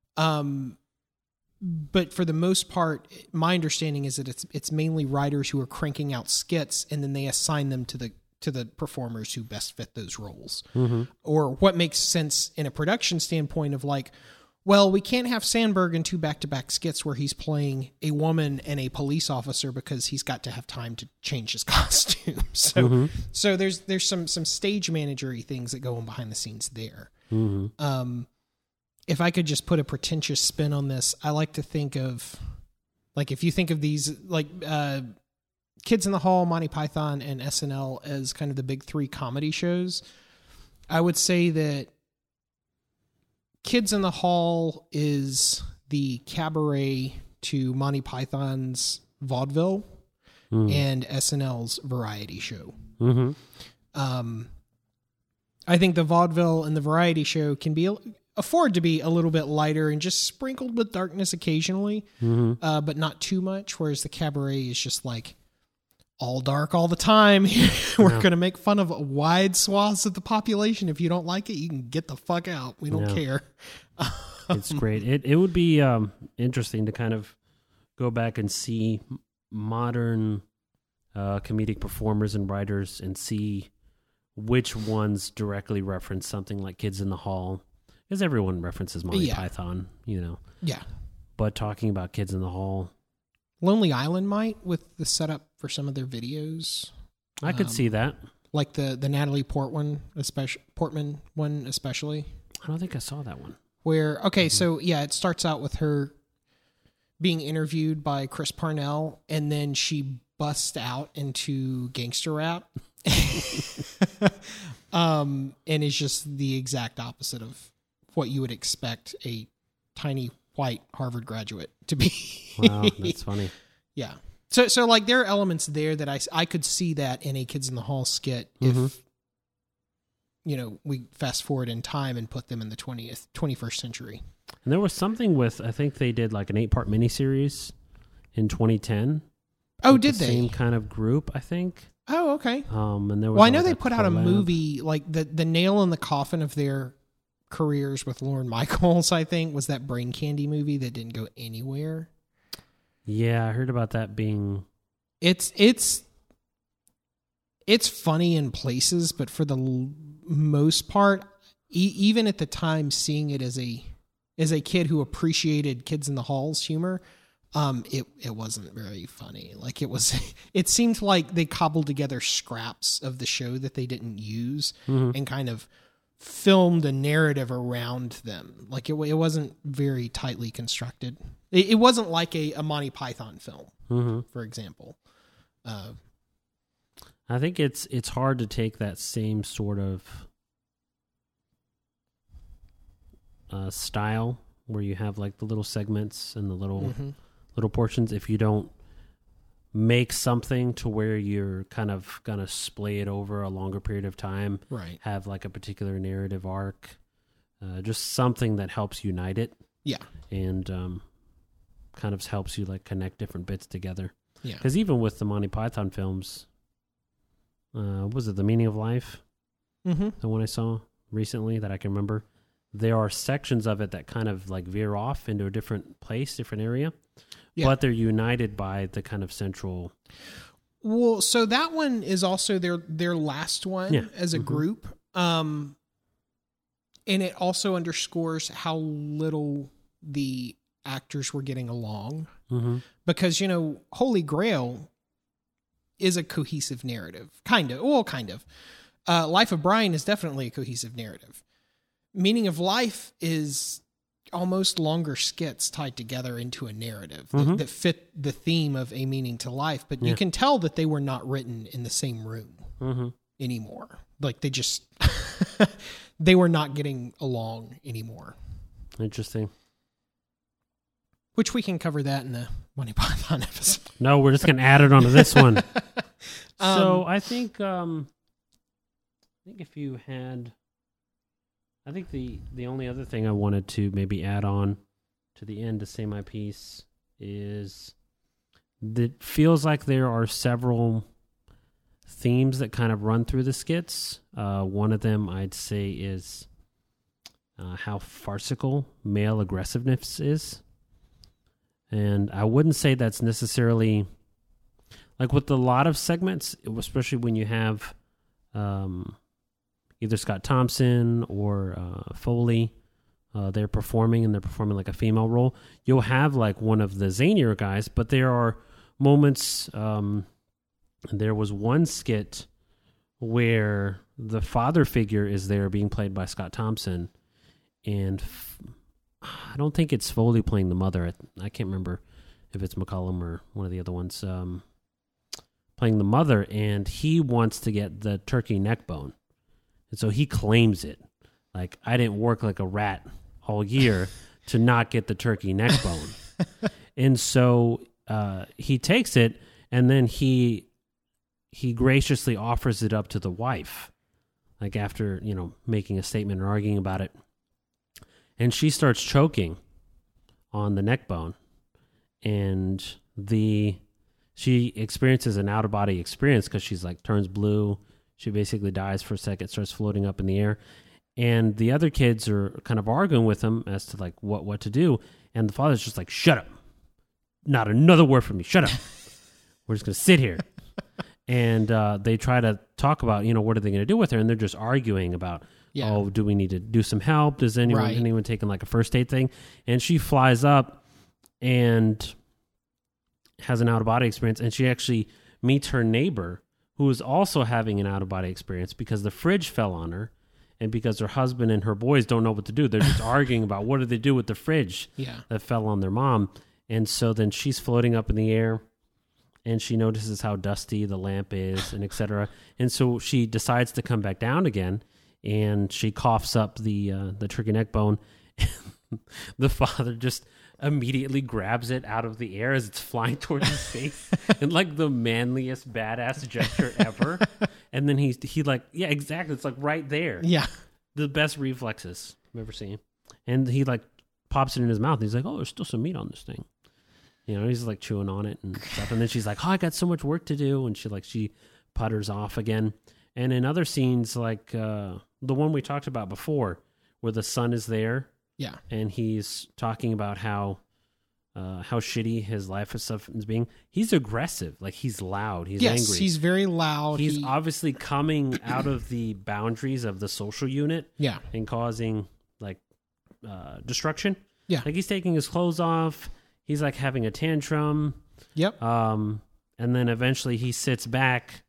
But for the most part, my understanding is that it's mainly writers who are cranking out skits, and then they assign them to the performers who best fit those roles. Mm-hmm. Or what makes sense in a production standpoint of, like, well, we can't have Sandberg in 2 back-to-back skits where he's playing a woman and a police officer because he's got to have time to change his costume. So there's some stage managery things that go on behind the scenes there. Mm-hmm. If I could just put a pretentious spin on this, I like to think of, like, if you think of these, like, Kids in the Hall, Monty Python, and SNL as kind of the big 3 comedy shows, I would say that Kids in the Hall is the cabaret to Monty Python's vaudeville and SNL's variety show. Mm-hmm. I think the vaudeville and the variety show can afford to be a little bit lighter and just sprinkled with darkness occasionally, but not too much, whereas the cabaret is just like all dark all the time. We're going to make fun of wide swaths of the population. If you don't like it, you can get the fuck out. We don't care. It's great. It would be interesting to kind of go back and see modern comedic performers and writers and see which ones directly reference something like Kids in the Hall, because everyone references Monty Python, Yeah. But talking about Kids in the Hall, Lonely Island might, with the setup for some of their videos. I could see that. Like the Natalie Portman one especially. I don't think I saw that one. Where, so yeah, it starts out with her being interviewed by Chris Parnell, and then she busts out into gangster rap. And is just the exact opposite of what you would expect a tiny white Harvard graduate to be. Wow, that's funny. Yeah. So like there are elements there that I could see that in a Kids in the Hall skit if we fast forward in time and put them in the 21st century. And there was something with, I think they did like an 8-part miniseries in 2010. Oh, did they? Same kind of group, I think. Oh, okay. And there was I know they put out a movie, like the nail in the coffin of their careers with Lorne Michaels, I think, was that Brain Candy movie that didn't go anywhere. Yeah, I heard about that being... It's funny in places, but for the most part, even at the time, seeing it as a kid who appreciated Kids in the Hall's humor, it wasn't very funny. Like it seemed like they cobbled together scraps of the show that they didn't use and kind of filmed a narrative around them. Like it wasn't very tightly constructed. It wasn't like a Monty Python film, for example. I think it's hard to take that same sort of style where you have like the little segments and the little portions if you don't make something to where you're kind of going to splay it over a longer period of time. Right. Have like a particular narrative arc. Just something that helps unite it. Yeah. And kind of helps you like connect different bits together. Yeah. Because even with the Monty Python films, was it The Meaning of Life? Mm-hmm. The one I saw recently that I can remember. There are sections of it that kind of like veer off into a different place, different area. Yeah. But they're united by the kind of central. Well, so that one is also their last one as a group. And it also underscores how little the actors were getting along. Mm-hmm. Because, Holy Grail is a cohesive narrative. Kind of. Well, kind of. Life of Brian is definitely a cohesive narrative. Meaning of Life is almost longer skits tied together into a narrative that fit the theme of A Meaning to Life. But you can tell that they were not written in the same room anymore. Like they just, they were not getting along anymore. Interesting. Which we can cover that in the Monty Python episode. No, we're just going to add it onto this one. So I think if you had, I think the only other thing I wanted to maybe add on to the end to say my piece is that it feels like there are several themes that kind of run through the skits. One of them I'd say is how farcical male aggressiveness is. And I wouldn't say that's necessarily like with a lot of segments, especially when you have either Scott Thompson or Foley, they're performing like a female role. You'll have like one of the zanier guys, but there are moments. There was one skit where the father figure is there being played by Scott Thompson, and I don't think it's Foley playing the mother. I can't remember if it's McCollum or one of the other ones playing the mother, and he wants to get the turkey neck bone. And so he claims it. Like, I didn't work like a rat all year to not get the turkey neck bone. And so he takes it, and then he graciously offers it up to the wife, like after, making a statement or arguing about it. And she starts choking on the neck bone. And she experiences an out-of-body experience because she's like turns blue. She basically dies for a second, starts floating up in the air. And the other kids are kind of arguing with him as to like what to do. And the father's just like, shut up. Not another word from me. Shut up. We're just going to sit here. And they try to talk about, what are they going to do with her? And they're just arguing about, do we need to do some help? Does anyone taking like a first aid thing? And she flies up and has an out-of-body experience. And she actually meets her neighbor, who is also having an out-of-body experience because the fridge fell on her, and because her husband and her boys don't know what to do. They're just arguing about what do they do with the fridge that fell on their mom. And so then she's floating up in the air, and she notices how dusty the lamp is, and et cetera. And so she decides to come back down again, and she coughs up the turkey neck bone. The father just immediately grabs it out of the air as it's flying towards his face in like the manliest badass gesture ever. And then he like, yeah, exactly. It's like right there. Yeah. The best reflexes I've ever seen. And he like pops it in his mouth. And he's like, oh, there's still some meat on this thing. He's like chewing on it and stuff. And then she's like, oh, I got so much work to do. And she putters off again. And in other scenes, like the one we talked about before, where the son is there. Yeah. And he's talking about how shitty his life is being. He's aggressive. Like, he's loud. He's angry. Yes, he's very loud. He's obviously coming out of the boundaries of the social unit. Yeah. And causing, like, destruction. Yeah. Like, he's taking his clothes off. He's, like, having a tantrum. Yep. And then eventually he sits back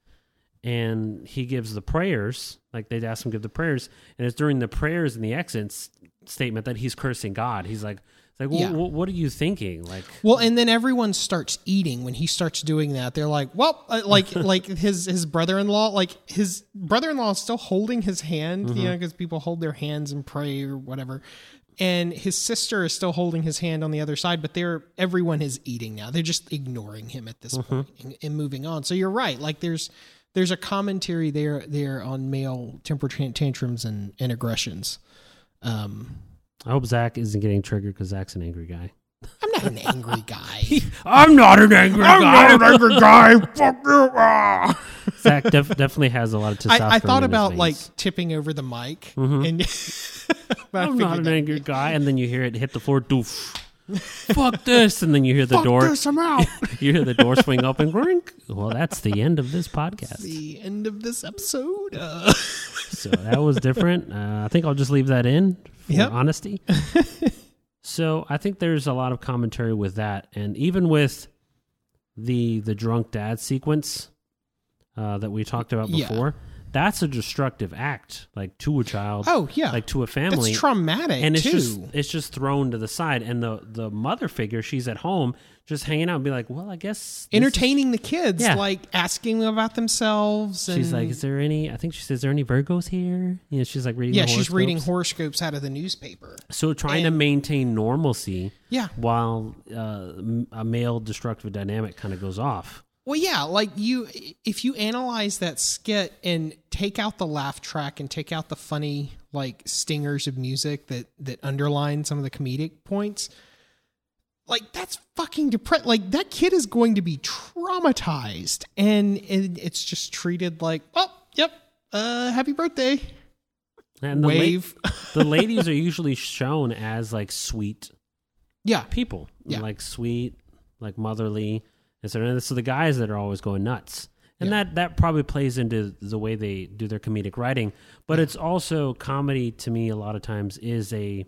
and he gives the prayers. Like, they ask him to give the prayers. And it's during the prayers in the exit statement that he's cursing God. He's like, what are you thinking? Like, well, and then everyone starts eating when he starts doing that. They're like, well, like his brother-in-law, is still holding his hand, because people hold their hands and pray or whatever. And his sister is still holding his hand on the other side, but everyone is eating now. They're just ignoring him at this point and moving on. So you're right. Like there's a commentary there on male temper tantrums and aggressions. I hope Zach isn't getting triggered because Zach's an angry guy. I'm not an angry guy. I'm not an angry guy. I'm not an angry guy. Fuck you. Ah. Zach definitely has a lot of testosterone. I thought in his about veins. like tipping over the mic, and but I I'm not figured an that- angry guy, and then you hear it hit the floor. Doof. Fuck this, and then you hear the Fuck door. this, I'm out. You hear the door swing open. Grink. Well, that's the end of this podcast. The end of this episode. So that was different. I think I'll just leave that in for Yep. honesty. So I think there's a lot of commentary with that, and even with the drunk dad sequence that we talked about Yeah. before. That's a destructive act, like to a child. Oh yeah, like to a family. That's traumatic, And it's too. just thrown to the side, and the mother figure, she's at home just hanging out and be like, well, I guess this is- entertaining the kids, Yeah. like asking them about themselves. And She's like, is there any? I think she says, is there any Virgos here? You know, she's like reading. yeah, the she's reading horoscopes. horoscopes out of the newspaper. So trying to and- maintain normalcy, Yeah. while a male destructive dynamic kind of goes off. Well, yeah, like if you analyze that skit and take out the laugh track and take out the funny like stingers of music that underline some of the comedic points, like that's fucking depressed. Like that kid is going to be traumatized, and it's just treated like, oh, yep, happy birthday, And the wave. the ladies are usually shown as like sweet Yeah, people, Yeah. like sweet, like motherly. And so the guys that are always going nuts. And Yeah. that probably plays into the way they do their comedic writing. But it's also comedy to me a lot of times is a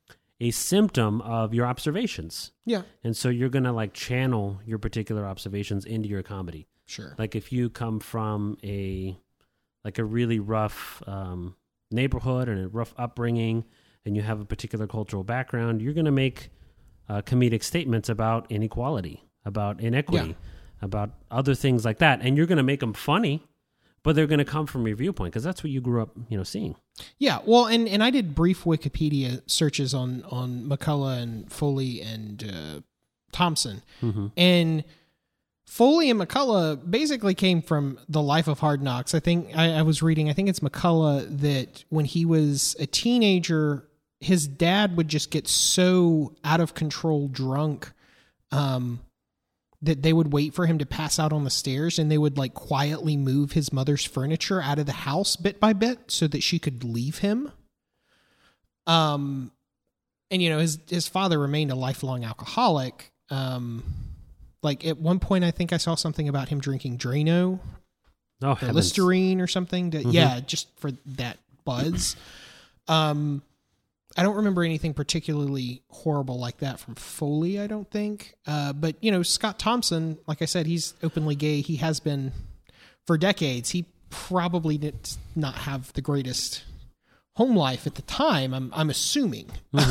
symptom of your observations. yeah, And so you're going to like channel your particular observations into your comedy. sure. Like if you come from a really rough neighborhood and a rough upbringing, and you have a particular cultural background, you're going to make comedic statements about inequality, about inequity, Yeah. about other things like that, and you're going to make them funny, but they're going to come from your viewpoint because that's what you grew up, seeing. Yeah, well, and I did brief Wikipedia searches on McCullough and Foley and Thompson, and Foley and McCullough basically came from the life of Hard Knocks. I think I was reading. I think it's McCullough that when he was a teenager, his dad would just get so out of control drunk that they would wait for him to pass out on the stairs, and they would like quietly move his mother's furniture out of the house bit by bit so that she could leave him. And his father remained a lifelong alcoholic. Like at one point, I think I saw something about him drinking Drano, Oh, or heavens. Listerine or something. Yeah, just for that buzz. I don't remember anything particularly horrible like that from Foley, I don't think. But, Scott Thompson, like I said, he's openly gay. He has been for decades. He probably did not have the greatest home life at the time, I'm assuming.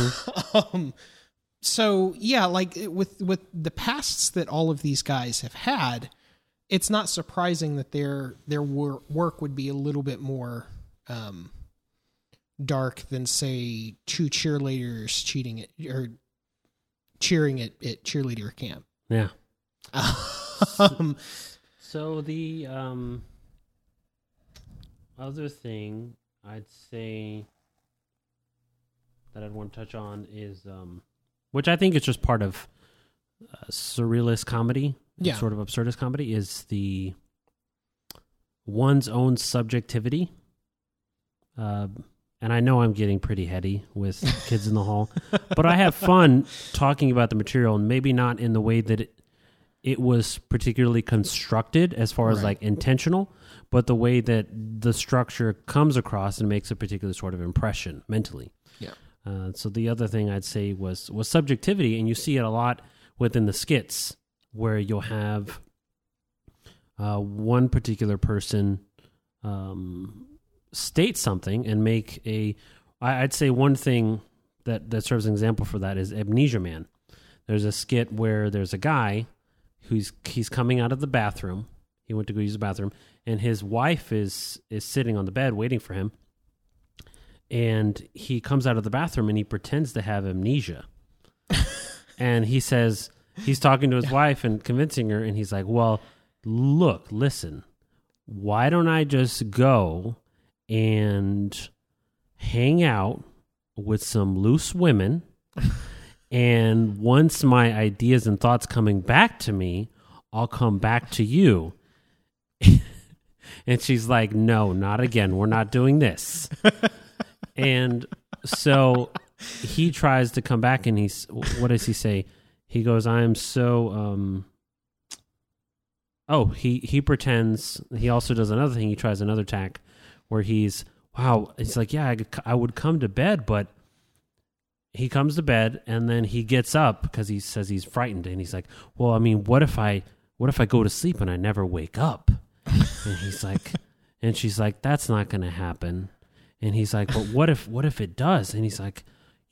So, yeah, like with the pasts that all of these guys have had, it's not surprising that their work would be a little bit more dark than, say, two cheerleaders cheering at cheerleader camp. Yeah. Um, So the other thing I'd say that I'd want to touch on is, which I think is just part of surrealist comedy, Yeah. sort of absurdist comedy, is the one's own subjectivity. And I know I'm getting pretty heady with Kids in the Hall, but I have fun talking about the material, and maybe not in the way that it was particularly constructed as far as Right. like intentional, but the way that the structure comes across and makes a particular sort of impression mentally. Yeah. So the other thing I'd say was subjectivity, and you see it a lot within the skits where you'll have one particular person state something and make I'd say one thing that serves as an example for that is Amnesia Man. There's a skit where there's a guy he's coming out of the bathroom. He went to go use the bathroom, and his wife is sitting on the bed waiting for him. and he comes out of the bathroom and he pretends to have amnesia. And he says, he's talking to his wife and convincing her, and he's like, well, listen, why don't I just go and hang out with some loose women, and once my ideas and thoughts coming back to me, I'll come back to you. And she's like, no, not again. We're not doing this. And so he tries to come back, and what does he say? He goes, I am so, he pretends. He also does another thing. He tries another tack where he's like, yeah, I would come to bed, but he comes to bed and then he gets up because he says he's frightened, and he's like, well, I mean, what if I go to sleep and I never wake up? And he's like, and she's like, that's not going to happen. And he's like, but what if it does? And he's like,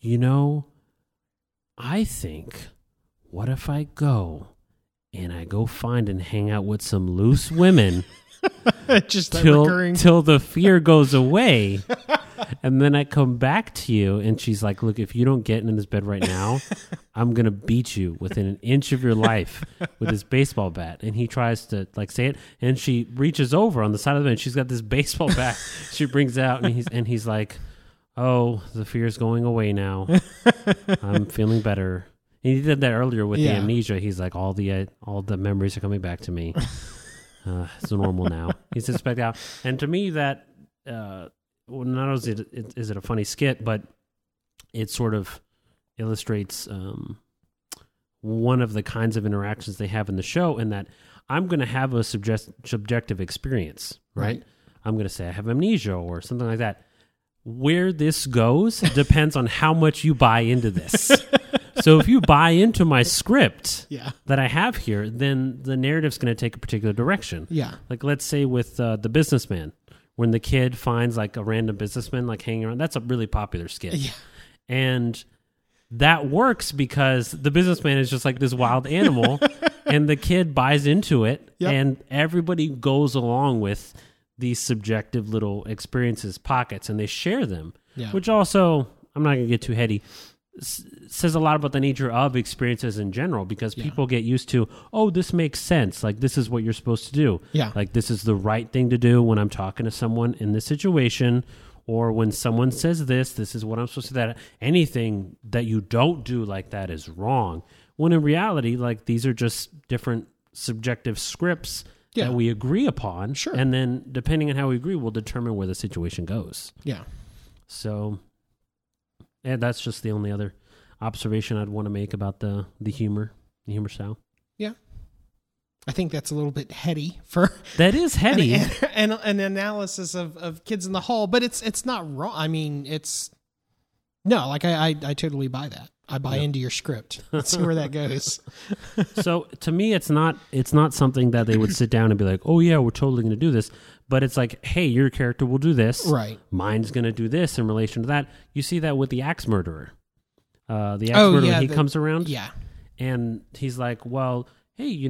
I think, what if I go and I go find and hang out with some loose women Just till the fear goes away, and then I come back to you, and she's like, look, if you don't get in this bed right now, I'm gonna beat you within an inch of your life with this baseball bat. And he tries to like say it, and she reaches over on the side of the bed, and she's got this baseball bat she brings out, and he's like, oh, the fear's going away now, I'm feeling better. And he did that earlier with the amnesia. He's like, all the memories are coming back to me. It's normal now. He's just back out. And to me, that not only is it a funny skit, but it sort of illustrates one of the kinds of interactions they have in the show, in that I'm going to have a subjective experience, right? I'm going to say I have amnesia or something like that. Where this goes depends on how much you buy into this. So if you buy into my script that I have here, then the narrative's going to take a particular direction. Yeah. Like let's say with The Businessman, when the kid finds like a random businessman like hanging around, that's a really popular skit. Yeah. And that works because the businessman is just like this wild animal and the kid buys into it, and everybody goes along with these subjective little experiences, pockets, and they share them, which also, I'm not going to get too heady, says a lot about the nature of experiences in general, because people get used to, oh, this makes sense. Like, this is what you're supposed to do. Yeah. Like, this is the right thing to do when I'm talking to someone in this situation, or when someone says this is what I'm supposed to do. That anything that you don't do like that is wrong. When in reality, like, these are just different subjective scripts that we agree upon. Sure. And then, depending on how we agree, we'll determine where the situation goes. Yeah. So, that's just the only other observation I'd want to make about the humor style. Yeah. I think that's a little bit heady for... That is heady. an analysis of Kids in the Hall, but it's not wrong. I mean, it's... No, like I totally buy that. I buy into your script. Let's see where that goes. So to me, it's not something that they would sit down and be like, oh yeah, we're totally going to do this. But it's like, hey, your character will do this. Right. Mine's going to do this in relation to that. You see that with the axe murderer. The axe murderer, he comes around. Yeah. And he's like, well, hey,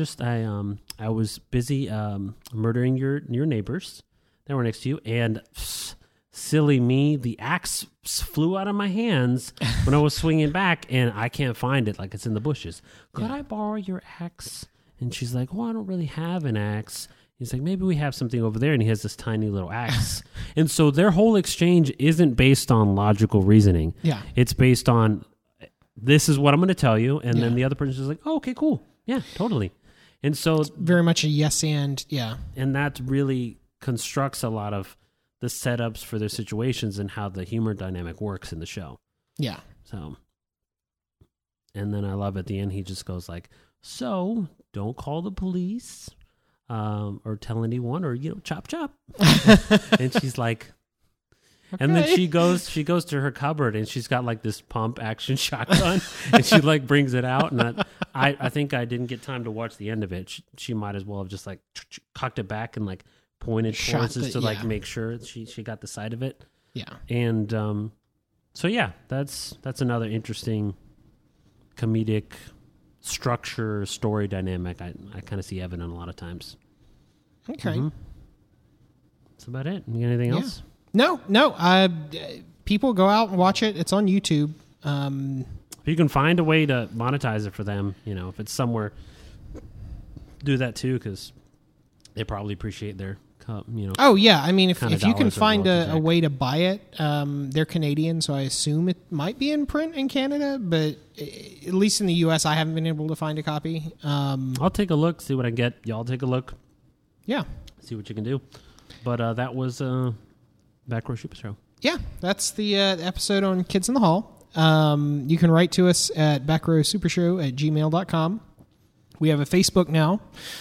I was busy murdering your neighbors that were next to you, and silly me, the axe flew out of my hands when I was swinging back, and I can't find it. Like, it's in the bushes. Could I borrow your axe? And she's like, well, I don't really have an axe. He's like, maybe we have something over there. And he has this tiny little axe. And so their whole exchange isn't based on logical reasoning. Yeah. It's based on, this is what I'm going to tell you. And then the other person's just like, oh, okay, cool. Yeah, totally. And so it's very much a yes and, And that really constructs a lot of the setups for their situations and how the humor dynamic works in the show. Yeah. So, and then I love at the end, he just goes like, so don't call the police or tell anyone, or, chop, chop. And she's like, okay. And then she goes to her cupboard, and she's got like this pump action shotgun, and she like brings it out. And I think I didn't get time to watch the end of it. She might as well have just like cocked it back and like pointed towards us to like make sure she got the side of it. Yeah. And so yeah, that's another interesting comedic structure, story dynamic I kind of see evident a lot of times. Okay. Mm-hmm. That's about it. You got anything else? No. People go out and watch it. It's on YouTube. If you can find a way to monetize it for them, if it's somewhere, do that too, because they probably appreciate their, Oh yeah, I mean, if you can dollars find or a way to buy it, they're Canadian, so I assume it might be in print in Canada, but at least in the U.S., I haven't been able to find a copy. I'll take a look, see what I can get. Y'all take a look. Yeah. See what you can do. But that was Back Row Super Show. Yeah, that's the episode on Kids in the Hall. You can write to us at backrowsupershow@gmail.com. We have a Facebook now.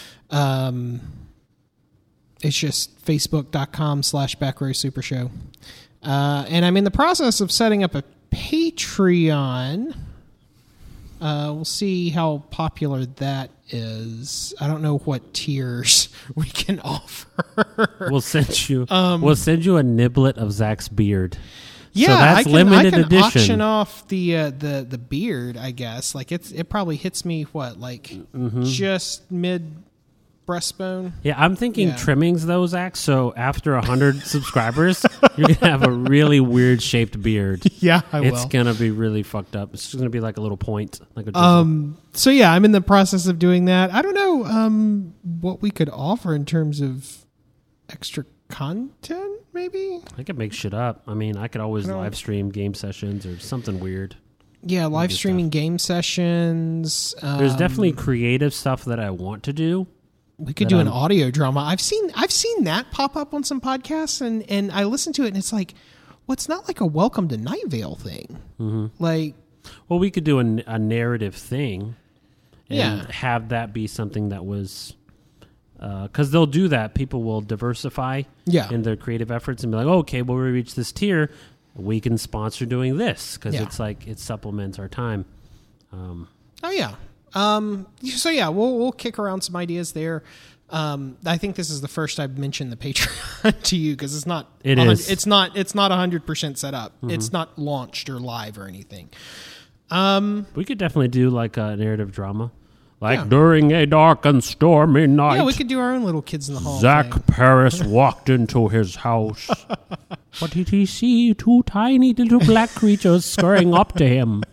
It's just facebook.com/backrowsupershow. And I'm in the process of setting up a Patreon. We'll see how popular that is. I don't know what tiers we can offer. We'll send you a niblet of Zach's beard. Yeah, so that's limited I can edition. auction off the beard, I guess. Like it probably hits me just mid breastbone. Yeah, I'm thinking trimmings though, Zach. So after 100 subscribers, you're gonna have a really weird shaped beard. Yeah, I will. It's gonna be really fucked up. It's just gonna be like a little point, like a drizzle. So yeah, I'm in the process of doing that. I don't know what we could offer in terms of extra content. Maybe I could make shit up. I mean, I could always live stream game sessions or something weird. Yeah, live streaming game sessions. There's definitely creative stuff that I want to do. We could do an audio drama. I've seen that pop up on some podcasts, and I listen to it, and it's like, well, it's not like a Welcome to Night Vale thing. Mm-hmm. Like, well, we could do a narrative thing, and have that be something that was, because they'll do that. People will diversify in their creative efforts and be like, oh, okay, well, we reach this tier, we can sponsor doing this because it's like it supplements our time. Oh yeah. So yeah, we'll kick around some ideas there. I think this is the first I've mentioned the Patreon to you because it's not 100% set up. Mm-hmm. It's not launched or live or anything. We could definitely do like a narrative drama, during a dark and stormy night. Yeah, we could do our own little Kids in the Hall. Zach Paris walked into his house. What did he see? 2 tiny little black creatures scurrying up to him.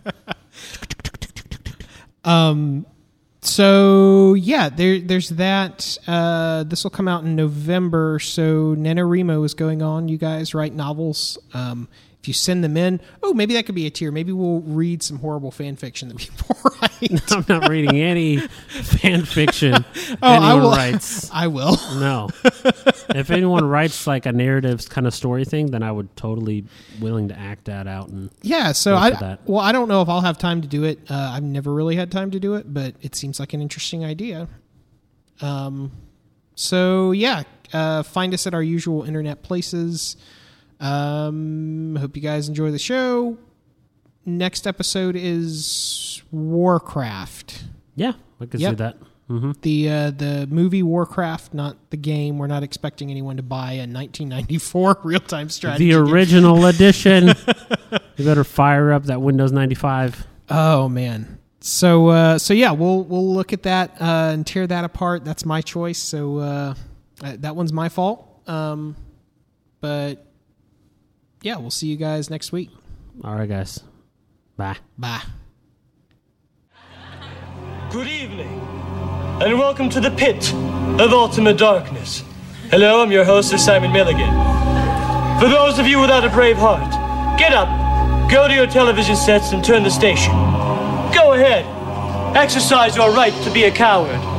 So yeah, there's that. This will come out in November. So NaNoWriMo is going on. You guys write novels. If you send them in, maybe that could be a tier. Maybe we'll read some horrible fan fiction that people write. I'm not reading any fan fiction anyone writes. I will. No. If anyone writes like a narrative kind of story thing, then I would totally willing to act that out. And so I don't know if I'll have time to do it. I've never really had time to do it, but it seems like an interesting idea. So yeah, find us at our usual internet places. Hope you guys enjoy the show. Next episode is Warcraft. Yeah, I can see that. Mm-hmm. The movie Warcraft, not the game. We're not expecting anyone to buy a 1994 real-time strategy. The original edition. You better fire up that Windows 95. Oh man. So yeah, we'll look at that and tear that apart. That's my choice. So that one's my fault. But yeah, we'll see you guys next week. All right, guys. Bye. Bye. Good evening, and welcome to the pit of ultimate darkness. Hello, I'm your host, Sir Simon Milligan. For those of you without a brave heart, get up, go to your television sets, and turn the station. Go ahead. Exercise your right to be a coward.